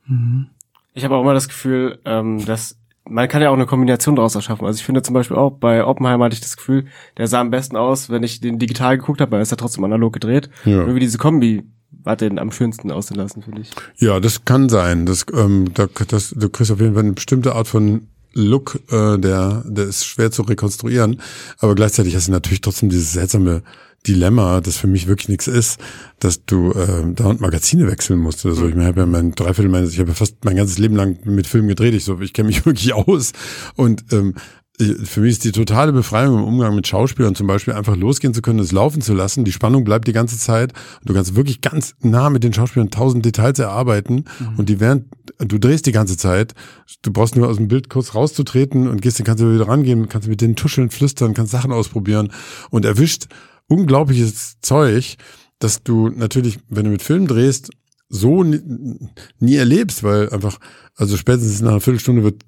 S2: Ich habe auch immer das Gefühl, dass man kann ja auch eine Kombination daraus erschaffen. Also ich finde zum Beispiel auch, bei Oppenheimer hatte ich das Gefühl, der sah am besten aus, wenn ich den digital geguckt habe, weil er ist ja trotzdem analog gedreht. Ja. Irgendwie diese Kombi hat den am schönsten aussehen lassen, finde ich.
S3: Ja, das kann sein. Du kriegst auf jeden Fall eine bestimmte Art von Look, der ist schwer zu rekonstruieren, aber gleichzeitig hast du natürlich trotzdem dieses seltsame Dilemma, das für mich wirklich nichts ist, dass du dauernd Magazine wechseln musst oder so. Ich habe ja ich habe fast mein ganzes Leben lang mit Filmen gedreht. Ich kenne mich wirklich aus, und für mich ist die totale Befreiung im Umgang mit Schauspielern zum Beispiel einfach losgehen zu können, es laufen zu lassen. Die Spannung bleibt die ganze Zeit. Und du kannst wirklich ganz nah mit den Schauspielern 1000 Details erarbeiten. Und du drehst die ganze Zeit. Du brauchst nur aus dem Bild kurz rauszutreten und kannst du wieder rangehen, kannst mit denen tuscheln, flüstern, kannst Sachen ausprobieren und erwischt unglaubliches Zeug, dass du natürlich, wenn du mit Film drehst, so nie erlebst, weil einfach, also spätestens nach einer Viertelstunde wird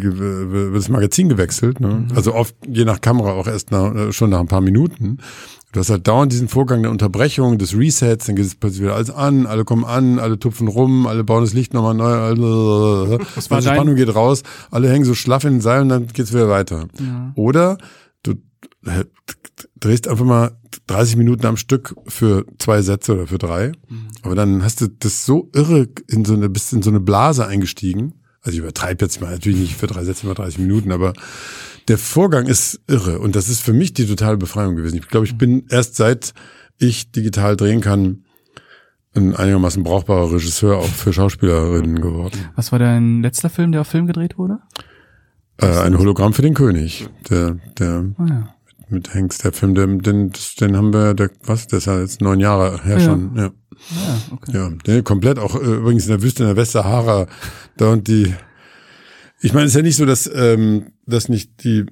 S3: das Magazin gewechselt, ne? Also oft, je nach Kamera auch erst schon nach ein paar Minuten. Du hast halt dauernd diesen Vorgang der Unterbrechung, des Resets, dann geht es plötzlich wieder alles an, alle kommen an, alle tupfen rum, alle bauen das Licht nochmal neu, die Spannung geht raus, alle hängen so schlaff in den Seilen, dann geht's wieder weiter. Ja. Oder du drehst einfach mal 30 Minuten am Stück für 2 Sätze oder für 3. Aber dann hast du das so irre bist in so eine Blase eingestiegen. Also ich übertreibe jetzt mal natürlich nicht für 3 Sätze mal 30 Minuten, aber der Vorgang ist irre. Und das ist für mich die totale Befreiung gewesen. Ich glaube, ich bin erst seit ich digital drehen kann, ein einigermaßen brauchbarer Regisseur auch für Schauspielerinnen geworden.
S1: Was war dein letzter Film, der auf Film gedreht wurde?
S3: Ein Hologramm für den König. Mit Hanks, der Film, den haben wir, der ist ja jetzt 9 Jahre her schon, ja. Ja, okay. Ja, der komplett auch übrigens in der Wüste in der Westsahara, da und ich meine, es ist ja nicht so, dass nicht die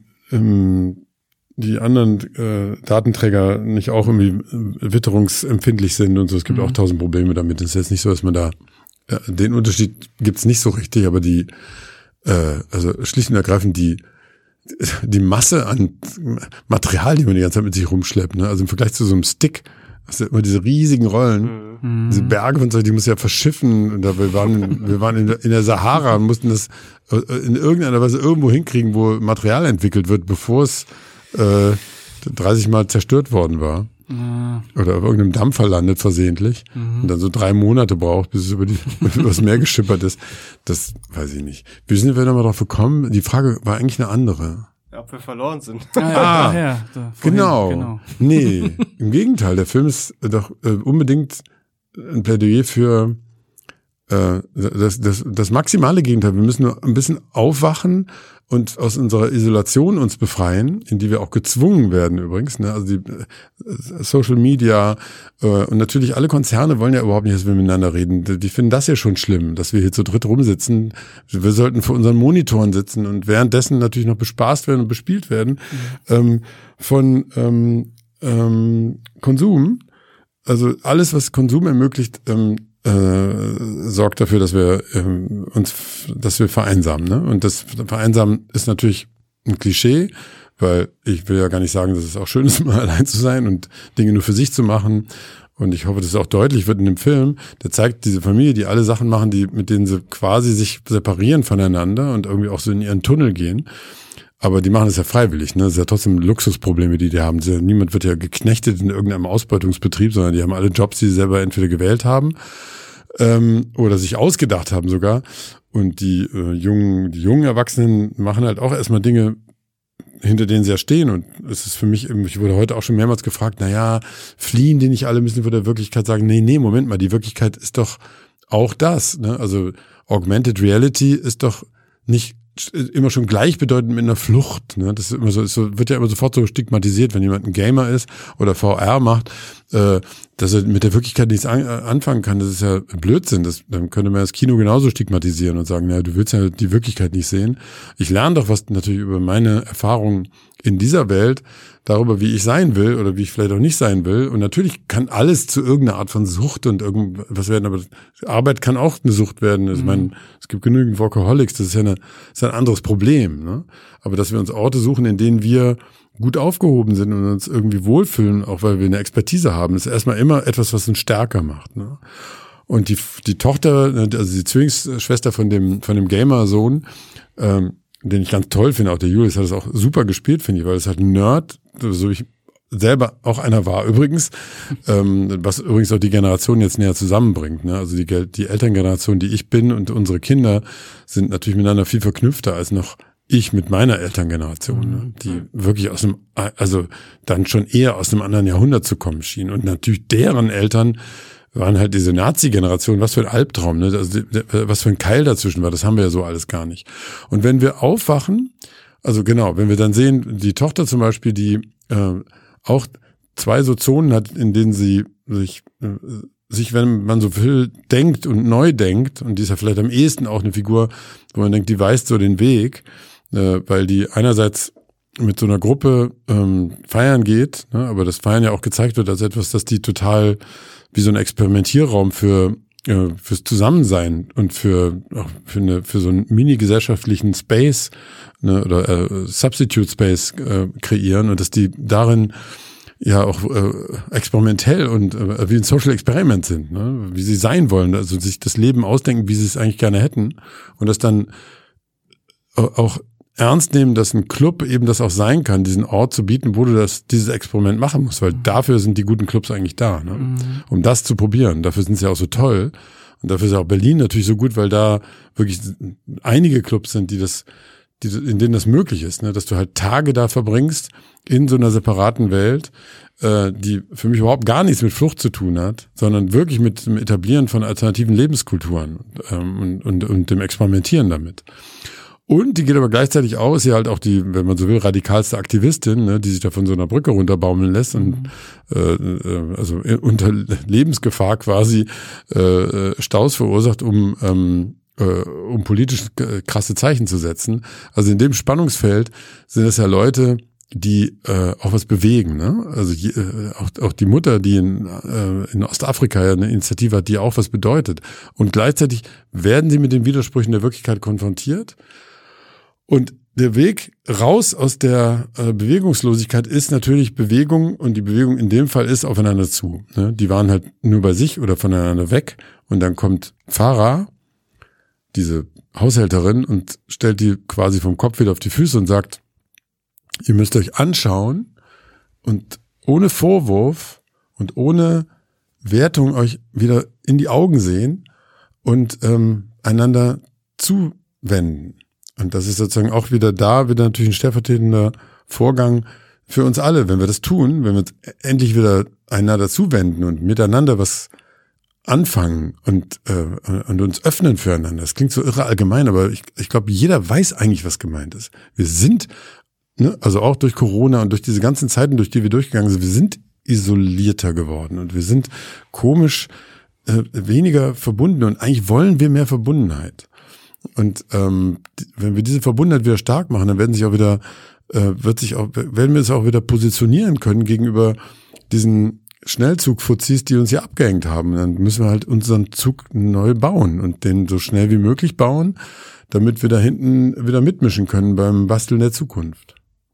S3: anderen Datenträger nicht auch irgendwie witterungsempfindlich sind und so. Es gibt auch 1000 Probleme damit. Es ist jetzt nicht so, dass man da den Unterschied gibt's nicht so richtig, aber also schlicht und ergreifend die Masse an Material, die man die ganze Zeit mit sich rumschleppt, ne? Also im Vergleich zu so einem Stick, hast du immer diese riesigen Rollen, diese Berge und so, die musst du ja verschiffen. Und wir waren in der Sahara und mussten das in irgendeiner Weise irgendwo hinkriegen, wo Material entwickelt wird, bevor es 30 Mal zerstört worden war. Oder auf irgendeinem Dampfer landet versehentlich und dann so 3 Monate braucht, bis es über das Meer geschippert ist. Das weiß ich nicht. Wie sind wir nochmal drauf gekommen? Die Frage war eigentlich eine andere.
S2: Ja, ob wir verloren sind.
S3: Genau. Nee, im Gegenteil. Der Film ist doch unbedingt ein Plädoyer für das maximale Gegenteil. Wir müssen nur ein bisschen aufwachen und aus unserer Isolation uns befreien, in die wir auch gezwungen werden übrigens. Ne? Also die Social Media und natürlich alle Konzerne wollen ja überhaupt nicht, dass wir miteinander reden. Die finden das ja schon schlimm, dass wir hier zu dritt rumsitzen. Wir sollten vor unseren Monitoren sitzen und währenddessen natürlich noch bespaßt werden und bespielt werden von Konsum. Also alles, was Konsum ermöglicht, sorgt dafür, dass wir vereinsamen, ne? Und das Vereinsamen ist natürlich ein Klischee, weil ich will ja gar nicht sagen, dass es auch schön ist, mal allein zu sein und Dinge nur für sich zu machen. Und ich hoffe, dass es auch deutlich wird in dem Film. Der zeigt diese Familie, die alle Sachen machen, mit denen sie quasi sich separieren voneinander und irgendwie auch so in ihren Tunnel gehen. Aber die machen das ja freiwillig, ne? Das ist ja trotzdem Luxusprobleme, die haben. Niemand wird ja geknechtet in irgendeinem Ausbeutungsbetrieb, sondern die haben alle Jobs, die sie selber entweder gewählt haben oder sich ausgedacht haben sogar. Und die jungen Erwachsenen machen halt auch erstmal Dinge, hinter denen sie ja stehen. Und es ist für mich, ich wurde heute auch schon mehrmals gefragt, fliehen die nicht alle, müssen vor der Wirklichkeit sagen, nee, Moment mal, die Wirklichkeit ist doch auch das, ne? Also Augmented Reality ist doch nicht immer schon gleichbedeutend mit einer Flucht. Ne? Das ist immer so, wird ja immer sofort so stigmatisiert, wenn jemand ein Gamer ist oder VR macht, dass er mit der Wirklichkeit nichts anfangen kann. Das ist ja Blödsinn. Dann könnte man das Kino genauso stigmatisieren und sagen, du willst ja die Wirklichkeit nicht sehen. Ich lerne doch was natürlich über meine Erfahrungen in dieser Welt, darüber, wie ich sein will oder wie ich vielleicht auch nicht sein will. Und natürlich kann alles zu irgendeiner Art von Sucht und irgendwas werden, aber Arbeit kann auch eine Sucht werden. Also ich meine, es gibt genügend Workaholics, das ist ja ein anderes Problem. Ne? Aber dass wir uns Orte suchen, in denen wir gut aufgehoben sind und uns irgendwie wohlfühlen, auch weil wir eine Expertise haben, ist erstmal immer etwas, was uns stärker macht. Ne? Und die Tochter, also die Zwillingsschwester von dem Gamer-Sohn, den ich ganz toll finde, auch der Julius hat es auch super gespielt, finde ich, weil es halt ein Nerd, so ich selber auch einer war übrigens, was übrigens auch die Generation jetzt näher zusammenbringt. Ne? Also die Elterngeneration, die ich bin und unsere Kinder sind natürlich miteinander viel verknüpfter als noch ich mit meiner Elterngeneration, ne? Die wirklich dann schon eher aus einem anderen Jahrhundert zu kommen schien. Und natürlich deren Eltern waren halt diese Nazi-Generation, was für ein Albtraum, ne? Also was für ein Keil dazwischen war, das haben wir ja so alles gar nicht. Und wenn wir aufwachen, also genau, wenn wir dann sehen, die Tochter zum Beispiel, die auch 2 so Zonen hat, in denen sie sich, wenn man so will, denkt und neu denkt, und die ist ja vielleicht am ehesten auch eine Figur, wo man denkt, die weist so den Weg, weil die einerseits mit so einer Gruppe feiern geht, ne, aber das Feiern ja auch gezeigt wird als etwas, dass die total wie so ein Experimentierraum fürs Zusammensein und für so einen mini-gesellschaftlichen Space, ne, oder Substitute Space kreieren, und dass die darin ja auch experimentell und wie ein Social Experiment sind, ne, wie sie sein wollen, also sich das Leben ausdenken, wie sie es eigentlich gerne hätten, und das dann auch ernst nehmen, dass ein Club eben das auch sein kann, diesen Ort zu bieten, wo du dieses Experiment machen musst, weil dafür sind die guten Clubs eigentlich da, ne? Um das zu probieren. Dafür sind sie auch so toll. Und dafür ist auch Berlin natürlich so gut, weil da wirklich einige Clubs sind, in denen das möglich ist, ne? Dass du halt Tage da verbringst in so einer separaten Welt, die für mich überhaupt gar nichts mit Flucht zu tun hat, sondern wirklich mit dem Etablieren von alternativen Lebenskulturen und dem Experimentieren damit. Und die geht aber gleichzeitig aus, sie halt auch die, wenn man so will, radikalste Aktivistin, ne, die sich da von so einer Brücke runterbaumeln lässt und also unter Lebensgefahr quasi Staus verursacht, um politisch krasse Zeichen zu setzen. Also in dem Spannungsfeld sind es ja Leute, die auch was bewegen, ne? Also auch die Mutter, die in Ostafrika ja eine Initiative hat, die auch was bedeutet. Und gleichzeitig werden sie mit den Widersprüchen der Wirklichkeit konfrontiert. Und der Weg raus aus der Bewegungslosigkeit ist natürlich Bewegung, und die Bewegung in dem Fall ist aufeinander zu. Ne? Die waren halt nur bei sich oder voneinander weg, und dann kommt Farah, diese Haushälterin, und stellt die quasi vom Kopf wieder auf die Füße und sagt, ihr müsst euch anschauen und ohne Vorwurf und ohne Wertung euch wieder in die Augen sehen und einander zuwenden. Und das ist sozusagen auch wieder natürlich ein stellvertretender Vorgang für uns alle. Wenn wir das tun, wenn wir uns endlich wieder einander zuwenden und miteinander was anfangen und uns öffnen füreinander. Das klingt so irre allgemein, aber ich glaube, jeder weiß eigentlich, was gemeint ist. Wir sind, ne, also auch durch Corona und durch diese ganzen Zeiten, durch die wir durchgegangen sind, wir sind isolierter geworden und wir sind komisch weniger verbunden, und eigentlich wollen wir mehr Verbundenheit. Und wenn wir diese Verbundenheit wieder stark machen, dann werden wir es auch wieder positionieren können gegenüber diesen Schnellzugfuzis, die uns hier abgehängt haben. Dann müssen wir halt unseren Zug neu bauen und den so schnell wie möglich bauen, damit wir da hinten wieder mitmischen können beim Basteln der Zukunft.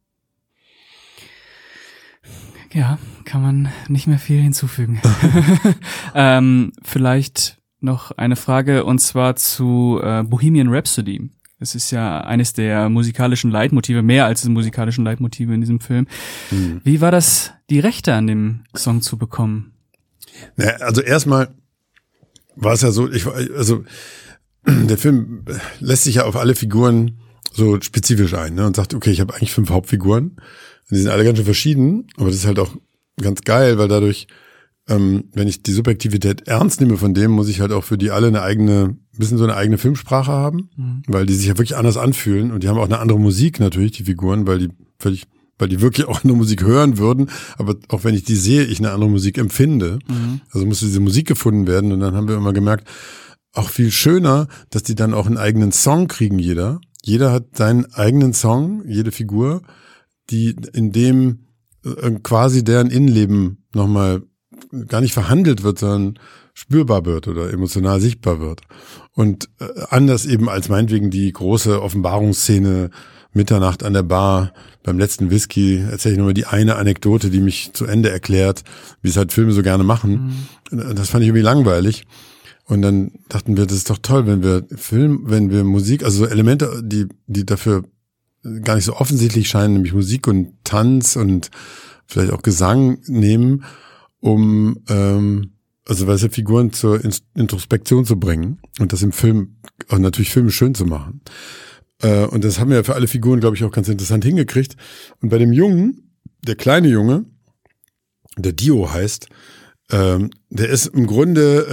S1: Ja, kann man nicht mehr viel hinzufügen. Vielleicht noch eine Frage, und zwar zu Bohemian Rhapsody. Es ist ja eines der musikalischen Leitmotive, mehr als die musikalischen Leitmotive in diesem Film. Mhm. Wie war das, die Rechte an dem Song zu bekommen?
S3: Naja, also erstmal war es ja so, der Film lässt sich ja auf alle Figuren so spezifisch ein, ne, und sagt, okay, ich habe eigentlich 5 Hauptfiguren. Die sind alle ganz schön verschieden, aber das ist halt auch ganz geil, weil dadurch wenn ich die Subjektivität ernst nehme von dem, muss ich halt auch für die alle bisschen so eine eigene Filmsprache haben, weil die sich ja wirklich anders anfühlen und die haben auch eine andere Musik natürlich, die Figuren, weil die wirklich auch andere Musik hören würden, aber auch wenn ich die sehe, ich eine andere Musik empfinde. Also musste diese Musik gefunden werden und dann haben wir immer gemerkt, auch viel schöner, dass die dann auch einen eigenen Song kriegen, jeder. Jeder hat seinen eigenen Song, jede Figur, die in dem quasi deren Innenleben nochmal gar nicht verhandelt wird, sondern spürbar wird oder emotional sichtbar wird. Und anders eben als meinetwegen die große Offenbarungsszene Mitternacht an der Bar beim letzten Whisky, erzähle ich nochmal die eine Anekdote, die mich zu Ende erklärt, wie es halt Filme so gerne machen. Das fand ich irgendwie langweilig. Und dann dachten wir, das ist doch toll, wenn wir Musik, also so Elemente, die dafür gar nicht so offensichtlich scheinen, nämlich Musik und Tanz und vielleicht auch Gesang nehmen, um also weiße Figuren zur Introspektion zu bringen und das im Film, auch natürlich Filme schön zu machen. Und das haben wir für alle Figuren, glaube ich, auch ganz interessant hingekriegt. Und bei dem Jungen, der kleine Junge, der Dio heißt, der ist im Grunde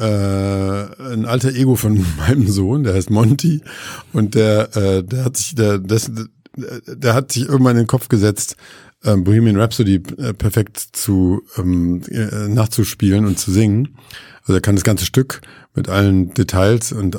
S3: ein alter Ego von meinem Sohn, der heißt Monty und der hat sich irgendwann in den Kopf gesetzt, Bohemian Rhapsody perfekt nachzuspielen und zu singen. Also er kann das ganze Stück mit allen Details und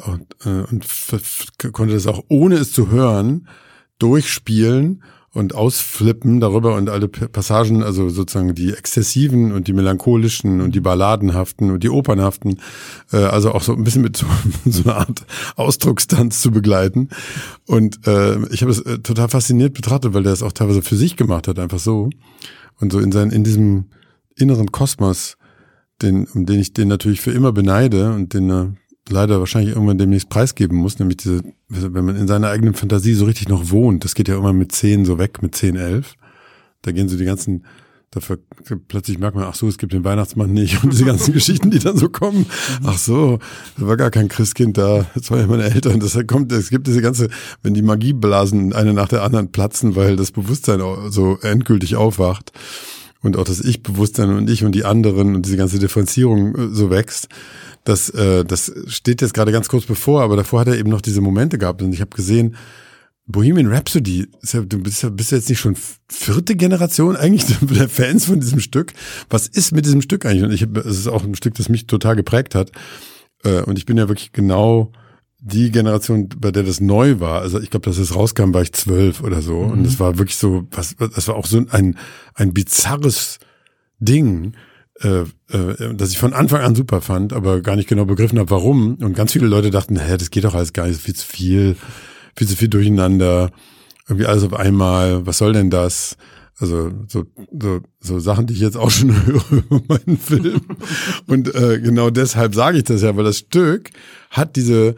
S3: konnte das auch ohne es zu hören durchspielen und ausflippen darüber und alle Passagen, also sozusagen die exzessiven und die melancholischen und die balladenhaften und die opernhaften, also auch so ein bisschen mit so einer Art Ausdruckstanz zu begleiten. Und ich habe es total fasziniert betrachtet, weil der es auch teilweise für sich gemacht hat, einfach so. Und so in diesem inneren Kosmos, um den ich den natürlich für immer beneide und den er leider wahrscheinlich irgendwann demnächst preisgeben muss, nämlich wenn man in seiner eigenen Fantasie so richtig noch wohnt, das geht ja immer mit 10 so weg, mit 10, 11, da gehen so die ganzen, plötzlich merkt man, ach so, es gibt den Weihnachtsmann nicht und diese ganzen Geschichten, die dann so kommen, ach so, da war gar kein Christkind da, das waren ja meine Eltern, es gibt diese ganze, wenn die Magieblasen eine nach der anderen platzen, weil das Bewusstsein so endgültig aufwacht und auch das Ich-Bewusstsein und ich und die anderen und diese ganze Differenzierung so wächst. Das steht jetzt gerade ganz kurz bevor, aber davor hat er eben noch diese Momente gehabt und ich habe gesehen, Bohemian Rhapsody, du bist jetzt nicht schon 4. Generation eigentlich der Fans von diesem Stück. Was ist mit diesem Stück eigentlich? Und es ist auch ein Stück, das mich total geprägt hat. Und ich bin ja wirklich genau die Generation, bei der das neu war. Also ich glaube, dass es rauskam, war ich 12 oder so. Und es war wirklich so, das war auch so ein bizarres Ding, dass ich von Anfang an super fand, aber gar nicht genau begriffen habe, warum. Und ganz viele Leute dachten, das geht doch alles gar nicht, viel zu viel durcheinander, irgendwie alles auf einmal, was soll denn das? Also so Sachen, die ich jetzt auch schon höre über meinen Film. Und genau deshalb sage ich das ja, weil das Stück hat diese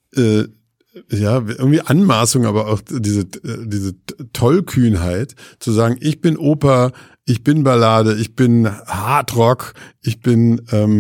S3: irgendwie Anmaßung, aber auch diese Tollkühnheit, zu sagen, ich bin Oper, ich bin Ballade, ich bin Hardrock, ich bin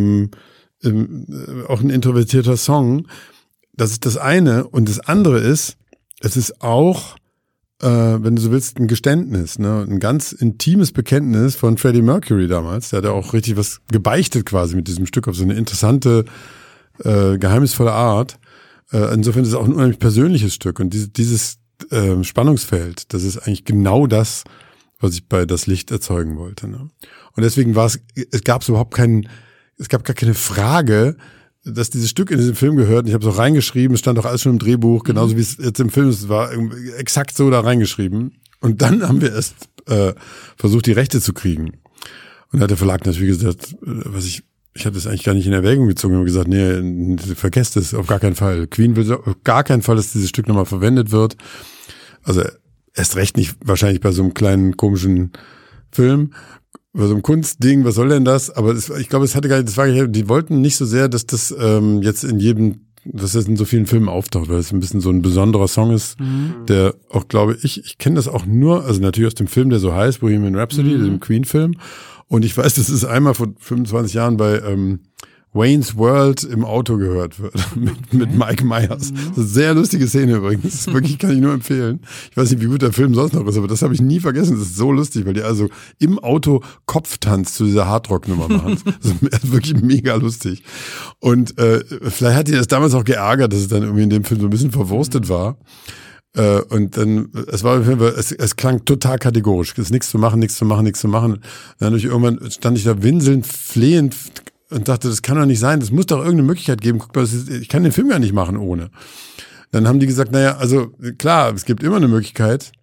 S3: auch ein introvertierter Song. Das ist das eine. Und das andere ist, es ist auch, wenn du so willst, ein Geständnis, ne? Ein ganz intimes Bekenntnis von Freddie Mercury damals. Der hat ja auch richtig was gebeichtet quasi mit diesem Stück auf so eine interessante, geheimnisvolle Art. Insofern ist es auch ein unheimlich persönliches Stück. Und dieses Spannungsfeld, das ist eigentlich genau das, was ich bei Das Licht erzeugen wollte. Ne? Und deswegen es gab gar keine Frage, dass dieses Stück in diesem Film gehört. Ich habe es auch reingeschrieben, es stand auch alles schon im Drehbuch, genauso wie es jetzt im Film ist, es war exakt so da reingeschrieben. Und dann haben wir erst versucht, die Rechte zu kriegen. Und da hat der Verlag natürlich gesagt, ich hatte es eigentlich gar nicht in Erwägung gezogen und gesagt, nee, vergesst es auf gar keinen Fall. Queen will auf gar keinen Fall, dass dieses Stück nochmal verwendet wird. Also erst recht nicht wahrscheinlich bei so einem kleinen komischen Film, bei so einem Kunstding, was soll denn das? Aber ich glaube, die wollten nicht so sehr, dass das jetzt dass das in so vielen Filmen auftaucht, weil es ein bisschen so ein besonderer Song ist, der auch, glaube ich kenne das auch nur, also natürlich aus dem Film, der so heißt, Bohemian Rhapsody, dem Queen-Film. Und ich weiß, das ist einmal vor 25 Jahren bei Wayne's World im Auto gehört wird mit Mike Myers. Das ist eine sehr lustige Szene übrigens. Das ist wirklich, kann ich nur empfehlen. Ich weiß nicht, wie gut der Film sonst noch ist, aber das habe ich nie vergessen. Das ist so lustig, weil die also im Auto Kopftanz zu dieser Hardrock-Nummer machen. Das ist wirklich mega lustig. Und vielleicht hat die das damals auch geärgert, dass es dann irgendwie in dem Film so ein bisschen verwurstet war. Und dann, es klang total kategorisch. Es ist nichts zu machen. Dann irgendwann stand ich da winselnd, flehend und dachte, das kann doch nicht sein. Das muss doch irgendeine Möglichkeit geben. Guck mal, ich kann den Film gar nicht machen ohne. Dann haben die gesagt, naja, also klar, es gibt immer eine Möglichkeit,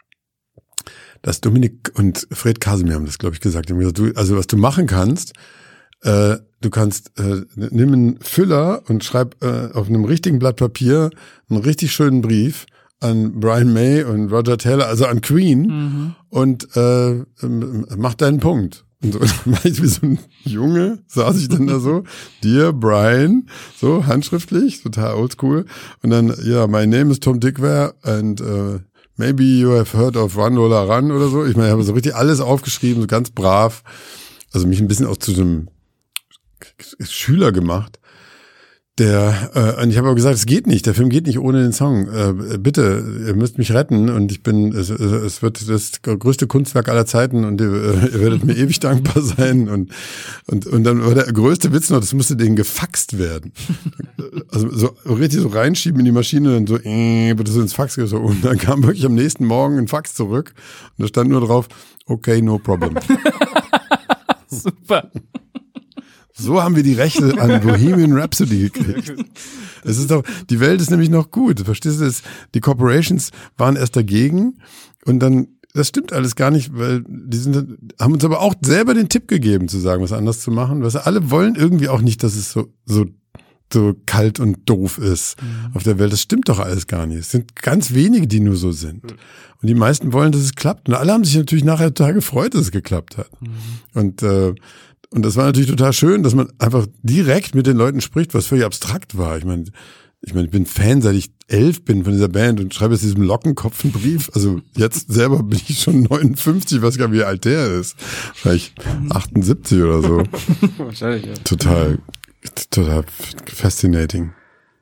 S3: dass Dominik und Fred Casimir haben das, glaube ich, gesagt. Die haben gesagt, also was du machen kannst, du kannst, nimm einen Füller und schreib auf einem richtigen Blatt Papier einen richtig schönen Brief an Brian May und Roger Taylor, also an Queen, und mach deinen Punkt. Und so, wie so ein Junge saß ich dann da so, Dear Brian, so handschriftlich, total oldschool. Und dann, ja, my name is Tom Dickware and maybe you have heard of Run Lola Run oder so. Ich meine, ich habe so richtig alles aufgeschrieben, so ganz brav. Also mich ein bisschen auch zu so einem Schüler gemacht. Und ich habe aber gesagt, es geht nicht, der Film geht nicht ohne den Song. Bitte, ihr müsst mich retten und es wird das größte Kunstwerk aller Zeiten und ihr werdet mir ewig dankbar sein. Und dann war der größte Witz noch, das musste denen gefaxt werden. Also so richtig so reinschieben in die Maschine und so, wird das so ins Fax geschoben. Und dann kam wirklich am nächsten Morgen ein Fax zurück und da stand nur drauf, okay, no problem.
S1: Super.
S3: So haben wir die Rechte an Bohemian Rhapsody gekriegt. Es ist doch, die Welt ist nämlich noch gut. Verstehst du das? Die Corporations waren erst dagegen und dann, das stimmt alles gar nicht, weil haben uns aber auch selber den Tipp gegeben, zu sagen, was anders zu machen. Was alle wollen irgendwie auch nicht, dass es so kalt und doof ist auf der Welt. Das stimmt doch alles gar nicht. Es sind ganz wenige, die nur so sind. Und die meisten wollen, dass es klappt. Und alle haben sich natürlich nachher total gefreut, dass es geklappt hat. Und das war natürlich total schön, dass man einfach direkt mit den Leuten spricht, was völlig abstrakt war. Ich meine, ich bin Fan, seit ich 11 bin von dieser Band und schreibe jetzt diesem Lockenkopf einen Brief. Also jetzt selber bin ich schon 59, weiß gar nicht, wie alt der ist. Vielleicht 78 oder so.
S2: Wahrscheinlich, ja.
S3: Total fascinating.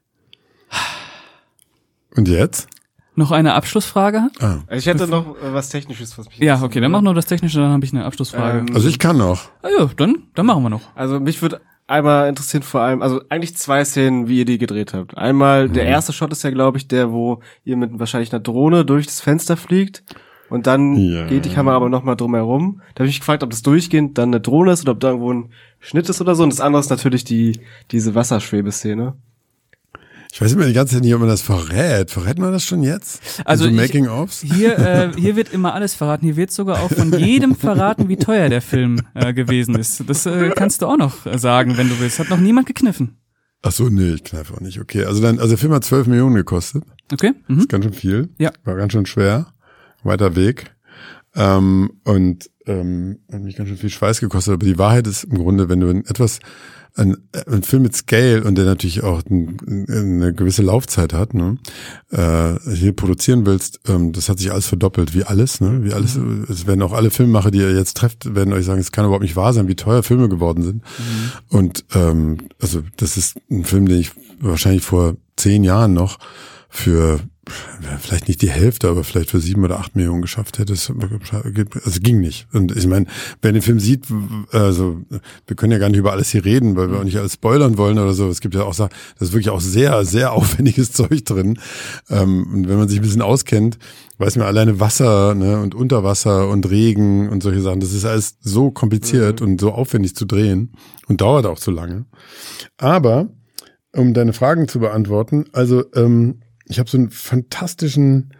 S3: Und jetzt?
S1: Noch eine Abschlussfrage?
S2: Ich hätte noch was Technisches, was mich
S1: Ja, okay, dann mach noch das Technische, dann habe ich eine Abschlussfrage.
S3: Also ich kann noch.
S1: Ja, dann machen wir noch.
S2: Also mich würde einmal interessieren vor allem, also eigentlich 2 Szenen, wie ihr die gedreht habt. Einmal, der erste Shot ist ja, glaube ich, der, wo ihr mit wahrscheinlich einer Drohne durch das Fenster fliegt und dann geht die Kamera aber nochmal drumherum. Da habe ich mich gefragt, ob das durchgehend dann eine Drohne ist oder ob da irgendwo ein Schnitt ist oder so. Und das andere ist natürlich diese Wasserschwebeszene.
S3: Ich weiß immer die ganze Zeit nicht, ob man das verrät. Verrät man das schon jetzt?
S1: Also
S3: so Making-ofs?
S1: Hier wird immer alles verraten. Hier wird sogar auch von jedem verraten, wie teuer der Film gewesen ist. Das kannst du auch noch sagen, wenn du willst. Hat noch niemand gekniffen.
S3: Ach so, nee, ich kneife auch nicht. Okay, also der Film hat 12 Millionen gekostet.
S1: Okay.
S3: Das ist ganz schön viel.
S1: Ja.
S3: War ganz schön schwer. Weiter Weg. Und hat mich ganz schön viel Schweiß gekostet. Aber die Wahrheit ist im Grunde, wenn du ein Film mit Scale und der natürlich auch eine gewisse Laufzeit hat, ne, hier produzieren willst, das hat sich alles verdoppelt, wie alles, ne, wie alles. Es werden auch alle Filmemacher, die ihr jetzt trefft, werden euch sagen, es kann überhaupt nicht wahr sein, wie teuer Filme geworden sind. Und also das ist ein Film, den ich wahrscheinlich vor 10 Jahren noch für vielleicht nicht die Hälfte, aber vielleicht für 7 oder 8 Millionen geschafft hätte. Also ging nicht. Und ich meine, wer den Film sieht, also wir können ja gar nicht über alles hier reden, weil wir auch nicht alles spoilern wollen oder so. Es gibt ja auch Sachen, da ist wirklich auch sehr, sehr aufwendiges Zeug drin. Und wenn man sich ein bisschen auskennt, weiß man alleine Wasser, ne, und Unterwasser und Regen und solche Sachen. Das ist alles so kompliziert und so aufwendig zu drehen und dauert auch zu lange. Aber um deine Fragen zu beantworten, also ich habe so einen fantastischen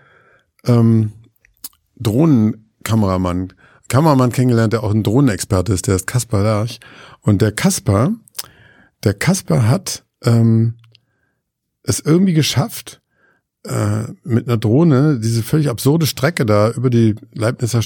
S3: Drohnenkameramann kennengelernt, der auch ein Drohnenexperte ist, der ist Kaspar Lerch. Und der Kaspar hat es irgendwie geschafft, mit einer Drohne diese völlig absurde Strecke da über die Leibnizer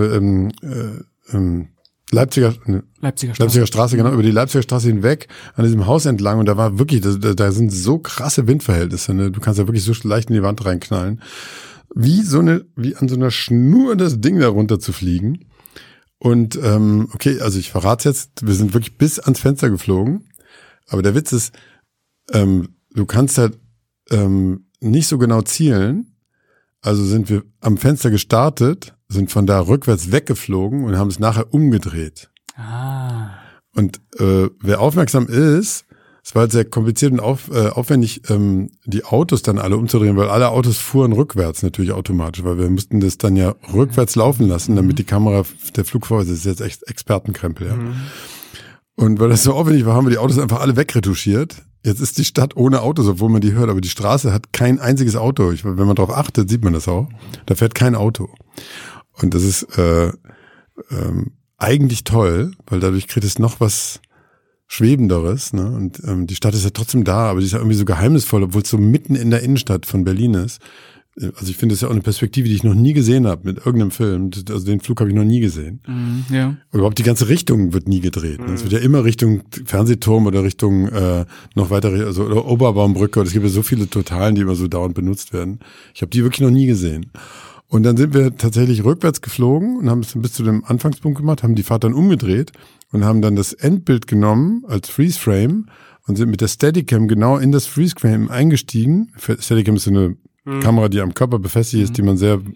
S3: Leipziger Straße, genau, über die Leipziger Straße hinweg, an diesem Haus entlang, und da war wirklich, da sind so krasse Windverhältnisse, ne? Du kannst ja wirklich so leicht in die Wand reinknallen. Wie an so einer Schnur das Ding da runter zu fliegen. Und okay, also ich verrate jetzt, wir sind wirklich bis ans Fenster geflogen. Aber der Witz ist, du kannst halt nicht so genau zielen. Also sind wir am Fenster gestartet, sind von da rückwärts weggeflogen und haben es nachher umgedreht. Und wer aufmerksam ist, es war halt sehr kompliziert und aufwendig, die Autos dann alle umzudrehen, weil alle Autos fuhren rückwärts natürlich automatisch, weil wir mussten das dann ja rückwärts laufen lassen, damit die Kamera, der Flugvorsitzende, das ist jetzt echt Expertenkrempel, ja. Und weil das so aufwendig war, haben wir die Autos einfach alle wegretuschiert. Jetzt ist die Stadt ohne Autos, obwohl man die hört, aber die Straße hat kein einziges Auto. Wenn man darauf achtet, sieht man das auch. Da fährt kein Auto. Und das ist eigentlich toll, weil dadurch kriegt es noch was Schwebenderes, ne? Und die Stadt ist ja trotzdem da, aber die ist ja irgendwie so geheimnisvoll, obwohl es so mitten in der Innenstadt von Berlin ist. Also ich finde, das ist ja auch eine Perspektive, die ich noch nie gesehen habe mit irgendeinem Film. Also den Flug habe ich noch nie gesehen.
S1: Ja.
S3: Überhaupt die ganze Richtung wird nie gedreht. Ne? Es wird ja immer Richtung Fernsehturm oder Richtung noch weiter, also oder Oberbaumbrücke. Und es gibt ja so viele Totalen, die immer so dauernd benutzt werden. Ich habe die wirklich noch nie gesehen. Und dann sind wir tatsächlich rückwärts geflogen und haben es bis zu dem Anfangspunkt gemacht, haben die Fahrt dann umgedreht und haben dann das Endbild genommen als Freeze-Frame und sind mit der Steadicam genau in das Freeze-Frame eingestiegen. Steadicam ist so eine Kamera, die am Körper befestigt ist, die man den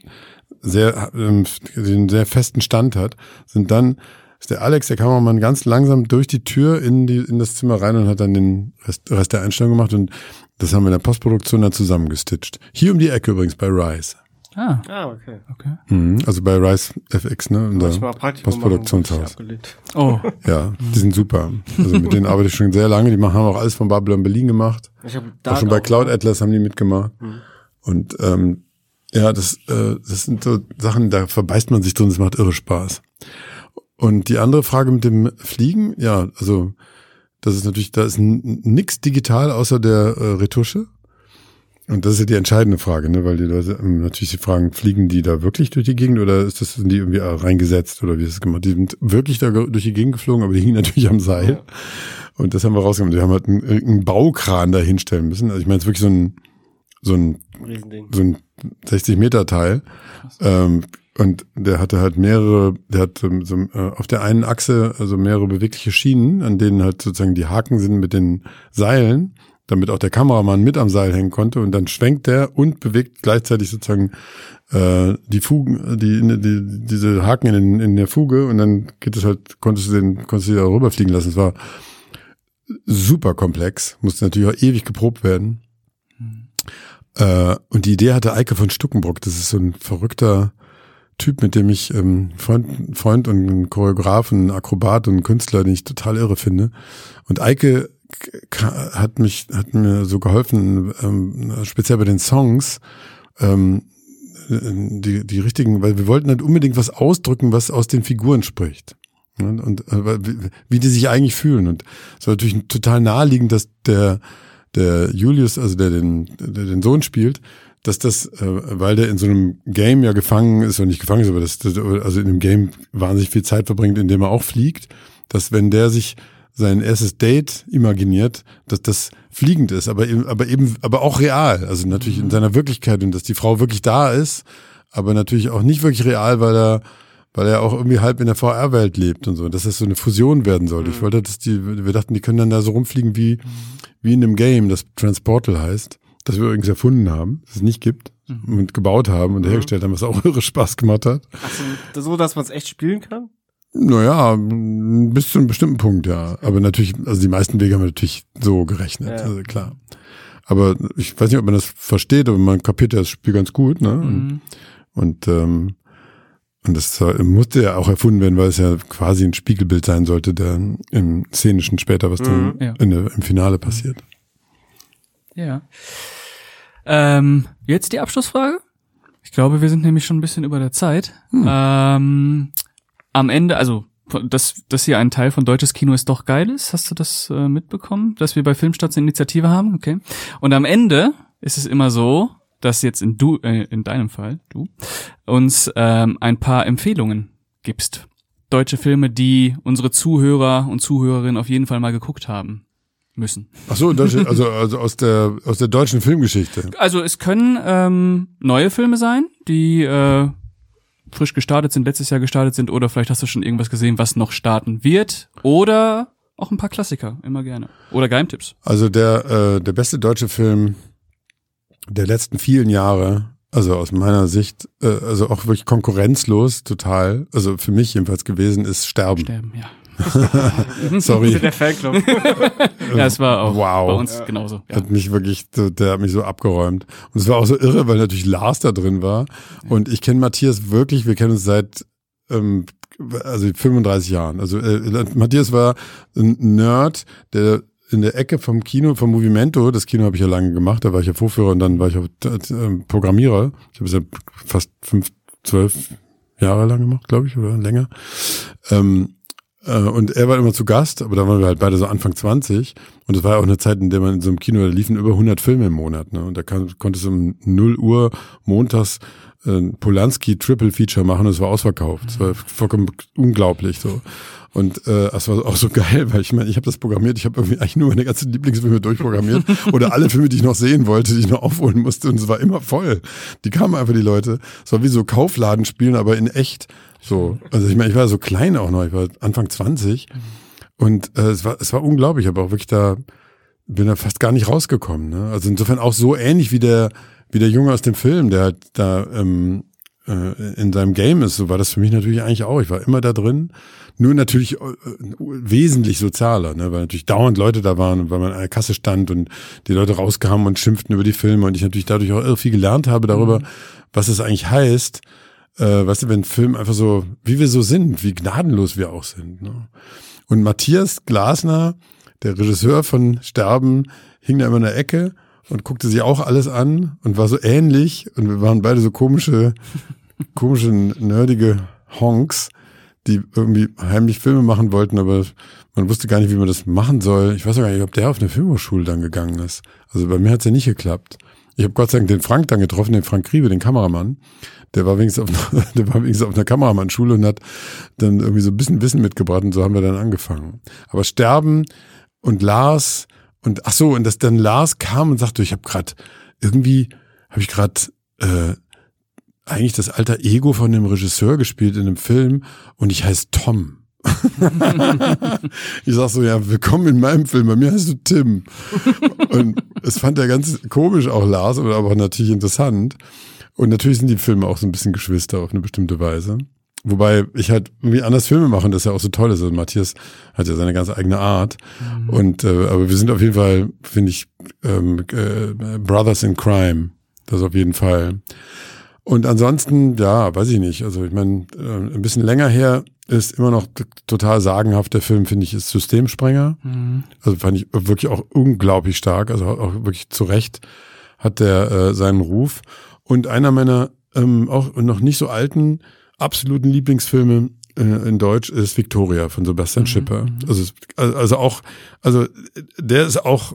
S3: sehr festen Stand hat, ist der Alex, der Kameramann, ganz langsam durch die Tür in das Zimmer rein und hat dann den Rest der Einstellung gemacht und das haben wir in der Postproduktion dann zusammengestitcht. Hier um die Ecke übrigens bei Rise.
S2: Okay.
S3: Also bei Rise FX, ne? Unser Postproduktionshaus.
S1: Oh.
S3: Ja, die sind super. Also mit denen arbeite ich schon sehr lange. Die haben auch alles von Babylon Berlin gemacht. Auch schon bei Cloud Atlas haben die mitgemacht. Und das sind so Sachen, da verbeißt man sich drin, das macht irre Spaß. Und die andere Frage mit dem Fliegen, ja, also das ist natürlich, da ist nix digital außer der Retusche. Und das ist ja die entscheidende Frage, ne, weil die Leute natürlich sie fragen, fliegen die da wirklich durch die Gegend oder sind die irgendwie reingesetzt oder wie ist es gemacht? Die sind wirklich da durch die Gegend geflogen, aber die hingen natürlich am Seil. Ja. Und das haben wir rausgenommen. Die haben halt einen Baukran da hinstellen müssen. Also ich meine, es ist wirklich so ein 60-Meter-Teil. Und der hatte halt auf der einen Achse also mehrere bewegliche Schienen, an denen halt sozusagen die Haken sind mit den Seilen, damit auch der Kameramann mit am Seil hängen konnte und dann schwenkt der und bewegt gleichzeitig sozusagen die Fugen, diese Haken in der Fuge und dann geht es halt, konntest du da rüberfliegen lassen. Es war super komplex, musste natürlich auch ewig geprobt werden. Und die Idee hatte Eike von Stuckenbrock, das ist so ein verrückter Typ, mit dem ich Freund und ein Choreograf, ein Akrobat und ein Künstler, den ich total irre finde. Und Eike hat mir so geholfen, speziell bei den Songs, die richtigen, weil wir wollten halt unbedingt was ausdrücken, was aus den Figuren spricht. Und wie die sich eigentlich fühlen. Und es war natürlich total naheliegend, dass der Julius, also der den Sohn spielt, dass das, weil der in so einem Game ja gefangen ist, oder nicht gefangen ist, aber also in dem Game wahnsinnig viel Zeit verbringt, indem er auch fliegt, dass wenn der sich sein erstes Date imaginiert, dass das fliegend ist, aber auch real, also natürlich in seiner Wirklichkeit und dass die Frau wirklich da ist, aber natürlich auch nicht wirklich real, weil er auch irgendwie halb in der VR-Welt lebt und so, dass das so eine Fusion werden soll. Ich wollte, wir dachten, die können dann da so rumfliegen wie in einem Game, das Transportal heißt, das wir übrigens erfunden haben, das es nicht gibt und gebaut haben und hergestellt haben, was auch irre Spaß gemacht hat.
S2: Ach so, dass man es echt spielen kann?
S3: Naja, bis zu einem bestimmten Punkt, ja. Aber natürlich, also die meisten Wege haben wir natürlich so gerechnet, also klar. Aber ich weiß nicht, ob man das versteht, aber man kapiert ja das Spiel ganz gut, ne? Und das musste ja auch erfunden werden, weil es ja quasi ein Spiegelbild sein sollte, der im Szenischen später, was dann im Finale passiert.
S1: Ja. Jetzt die Abschlussfrage. Ich glaube, wir sind nämlich schon ein bisschen über der Zeit. Am Ende, also dass hier ein Teil von deutsches Kino ist doch geil ist, hast du das mitbekommen, dass wir bei Filmstarts eine Initiative haben? Okay. Und am Ende ist es immer so, dass jetzt in deinem Fall, du, uns ein paar Empfehlungen gibst. Deutsche Filme, die unsere Zuhörer und Zuhörerinnen auf jeden Fall mal geguckt haben müssen.
S3: Ach so, also aus der deutschen Filmgeschichte.
S1: Also es können neue Filme sein, die frisch gestartet sind, letztes Jahr gestartet sind, oder vielleicht hast du schon irgendwas gesehen, was noch starten wird, oder auch ein paar Klassiker, immer gerne. Oder Geheimtipps.
S3: Also der beste deutsche Film der letzten vielen Jahre, also aus meiner Sicht, also auch wirklich konkurrenzlos, total, also für mich jedenfalls gewesen, ist Sterben.
S1: Sterben, ja.
S3: Sorry.
S2: Der Fanclub.
S1: Ja, es war auch
S3: Wow.
S1: bei uns genauso. Ja.
S3: Hat mich wirklich, der hat mich so abgeräumt. Und es war auch so irre, weil natürlich Lars da drin war. Und ich kenne Matthias wirklich, wir kennen uns seit also 35 Jahren. Also Matthias war ein Nerd, der in der Ecke vom Kino, vom Movimento, das Kino habe ich ja lange gemacht, da war ich ja Vorführer und dann war ich auch Programmierer. Ich habe es ja fast 12 Jahre lang gemacht, glaube ich, oder länger. Und er war immer zu Gast, aber da waren wir halt beide so Anfang 20. Und es war ja auch eine Zeit, in der man in so einem Kino, da liefen über 100 Filme im Monat. Ne? Und da konntest du um 0 Uhr montags Polanski Triple Feature machen und es war ausverkauft. Es war vollkommen unglaublich so. Und es war auch so geil, weil ich meine, ich habe das programmiert, ich habe irgendwie eigentlich nur meine ganzen Lieblingsfilme durchprogrammiert oder alle Filme, die ich noch sehen wollte, die ich noch aufholen musste und es war immer voll. Die kamen einfach, die Leute. Es war wie so Kaufladen spielen, aber in echt. So, also ich meine, ich war so klein auch noch, ich war Anfang 20 und es war unglaublich, aber auch wirklich bin da fast gar nicht rausgekommen. Ne? Also insofern auch so ähnlich wie der Junge aus dem Film, der halt da in seinem Game ist, so war das für mich natürlich eigentlich auch. Ich war immer da drin, nur natürlich wesentlich sozialer, ne? Weil natürlich dauernd Leute da waren und weil man an der Kasse stand und die Leute rauskamen und schimpften über die Filme und ich natürlich dadurch auch irre viel gelernt habe darüber, was es eigentlich heißt, weißt du, wenn ein Film einfach so, wie wir so sind, wie gnadenlos wir auch sind. Ne? Und Matthias Glasner, der Regisseur von Sterben, hing da immer in der Ecke und guckte sich auch alles an und war so ähnlich und wir waren beide so komische, nerdige Honks, die irgendwie heimlich Filme machen wollten, aber man wusste gar nicht, wie man das machen soll. Ich weiß auch gar nicht, ob der auf eine Filmhochschule dann gegangen ist. Also bei mir hat's ja nicht geklappt. Ich habe Gott sei Dank den Frank dann getroffen, den Frank Kriebe, den Kameramann. Der war wenigstens auf einer Kameramann-Schule und hat dann irgendwie so ein bisschen Wissen mitgebracht und so haben wir dann angefangen. Aber Sterben und Lars und dass dann Lars kam und sagte, ich habe ich gerade eigentlich das alter Ego von dem Regisseur gespielt in einem Film und ich heiße Tom. Ich sag so, ja, willkommen in meinem Film, bei mir heißt du Tim. Und es fand er ganz komisch auch Lars, aber auch natürlich interessant. Und natürlich sind die Filme auch so ein bisschen Geschwister auf eine bestimmte Weise. Wobei ich halt irgendwie anders Filme mache und das ja auch so toll ist. Also Matthias hat ja seine ganz eigene Art. Und aber wir sind auf jeden Fall, finde ich, Brothers in Crime. Das auf jeden Fall. Und ansonsten, ja, weiß ich nicht. Also ich meine, ein bisschen länger her ist immer noch total sagenhaft. Der Film, finde ich, ist Systemsprenger. Also fand ich wirklich auch unglaublich stark. Also auch wirklich zu Recht hat der seinen Ruf. Und einer meiner auch noch nicht so alten, absoluten Lieblingsfilme in Deutsch ist Victoria von Sebastian Schipper. Also der ist auch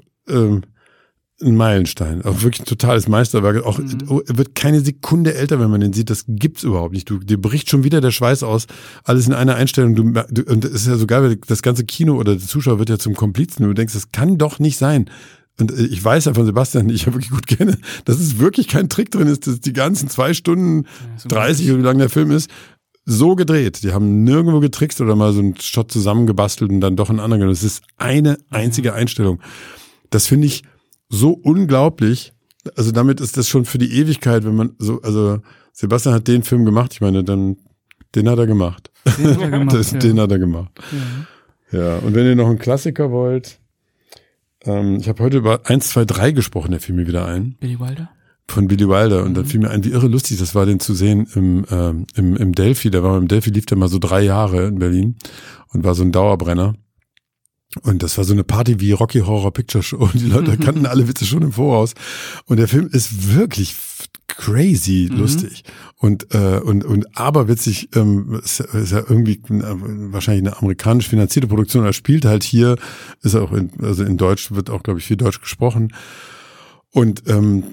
S3: ein Meilenstein, auch wirklich ein totales Meisterwerk. Auch er wird keine Sekunde älter, wenn man den sieht. Das gibt's überhaupt nicht. Dir bricht schon wieder der Schweiß aus. Alles in einer Einstellung. Und es ist ja so geil, weil das ganze Kino oder der Zuschauer wird ja zum Komplizen. Du denkst, das kann doch nicht sein. Und ich weiß ja von Sebastian, den ich ja wirklich gut kenne, dass es wirklich kein Trick drin ist, dass die ganzen 2 Stunden 30 oder wie lang der Film ist, so gedreht. Die haben nirgendwo getrickst oder mal so einen Shot zusammengebastelt und dann doch einen anderen. Das ist eine einzige Einstellung. Das finde ich so unglaublich. Also damit ist das schon für die Ewigkeit, wenn man so, also Sebastian hat den Film gemacht. Ich meine, dann, den hat er gemacht. Den hat er gemacht. Ja, und wenn ihr noch einen Klassiker wollt, ich habe heute über 1, 2, 3 gesprochen, der fiel mir wieder ein.
S1: Billy Wilder?
S3: Von Billy Wilder. Und dann fiel mir ein, wie irre lustig das war, den zu sehen im Delphi. Im Delphi lief der mal so 3 Jahre in Berlin und war so ein Dauerbrenner. Und das war so eine Party wie Rocky Horror Picture Show. Und die Leute kannten alle Witze schon im Voraus. Und der Film ist wirklich crazy lustig. Und aberwitzig, ist ja irgendwie wahrscheinlich eine amerikanisch finanzierte Produktion. Er spielt halt hier, ist auch in Deutsch, wird auch, glaube ich, viel Deutsch gesprochen. Und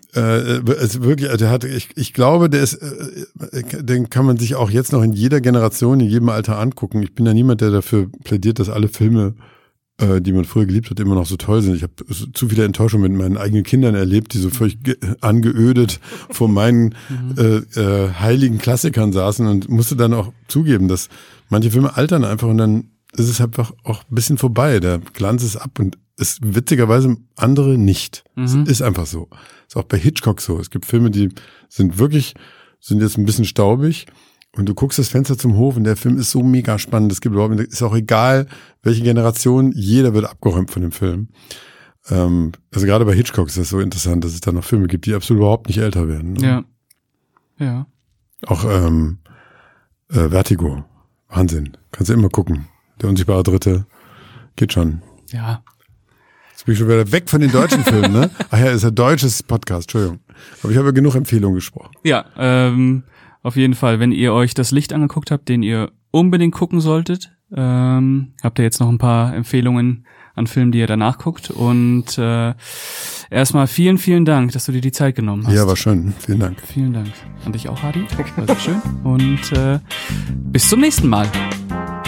S3: es wirklich, der hat, ich glaube, der ist, den kann man sich auch jetzt noch in jeder Generation, in jedem Alter angucken. Ich bin ja niemand, der dafür plädiert, dass alle Filme, die man früher geliebt hat, immer noch so toll sind. Ich habe zu viele Enttäuschungen mit meinen eigenen Kindern erlebt, die so völlig angeödet vor meinen heiligen Klassikern saßen und musste dann auch zugeben, dass manche Filme altern einfach und dann ist es einfach auch ein bisschen vorbei. Der Glanz ist ab und ist witzigerweise andere nicht. Es ist einfach so. Ist auch bei Hitchcock so. Es gibt Filme, die sind jetzt ein bisschen staubig und du guckst das Fenster zum Hof und der Film ist so mega spannend. Es gibt überhaupt, ist auch egal, welche Generation, jeder wird abgeräumt von dem Film. Also gerade bei Hitchcock ist das so interessant, dass es da noch Filme gibt, die absolut überhaupt nicht älter werden. Ne?
S1: Ja.
S3: Auch Vertigo. Wahnsinn. Kannst du immer gucken. Der unsichtbare Dritte. Geht schon.
S1: Ja.
S3: Jetzt bin ich schon wieder weg von den deutschen Filmen, ne? Ach ja, ist ein deutsches Podcast, Entschuldigung. Aber ich habe ja genug Empfehlungen gesprochen.
S1: Ja, auf jeden Fall, wenn ihr euch das Licht angeguckt habt, den ihr unbedingt gucken solltet, habt ihr jetzt noch ein paar Empfehlungen an Filmen, die ihr danach guckt. Und erstmal vielen, vielen Dank, dass du dir die Zeit genommen hast.
S3: Ja, war schön. Vielen Dank.
S1: Vielen Dank. An dich auch, Hadi. War sehr schön. Und bis zum nächsten Mal.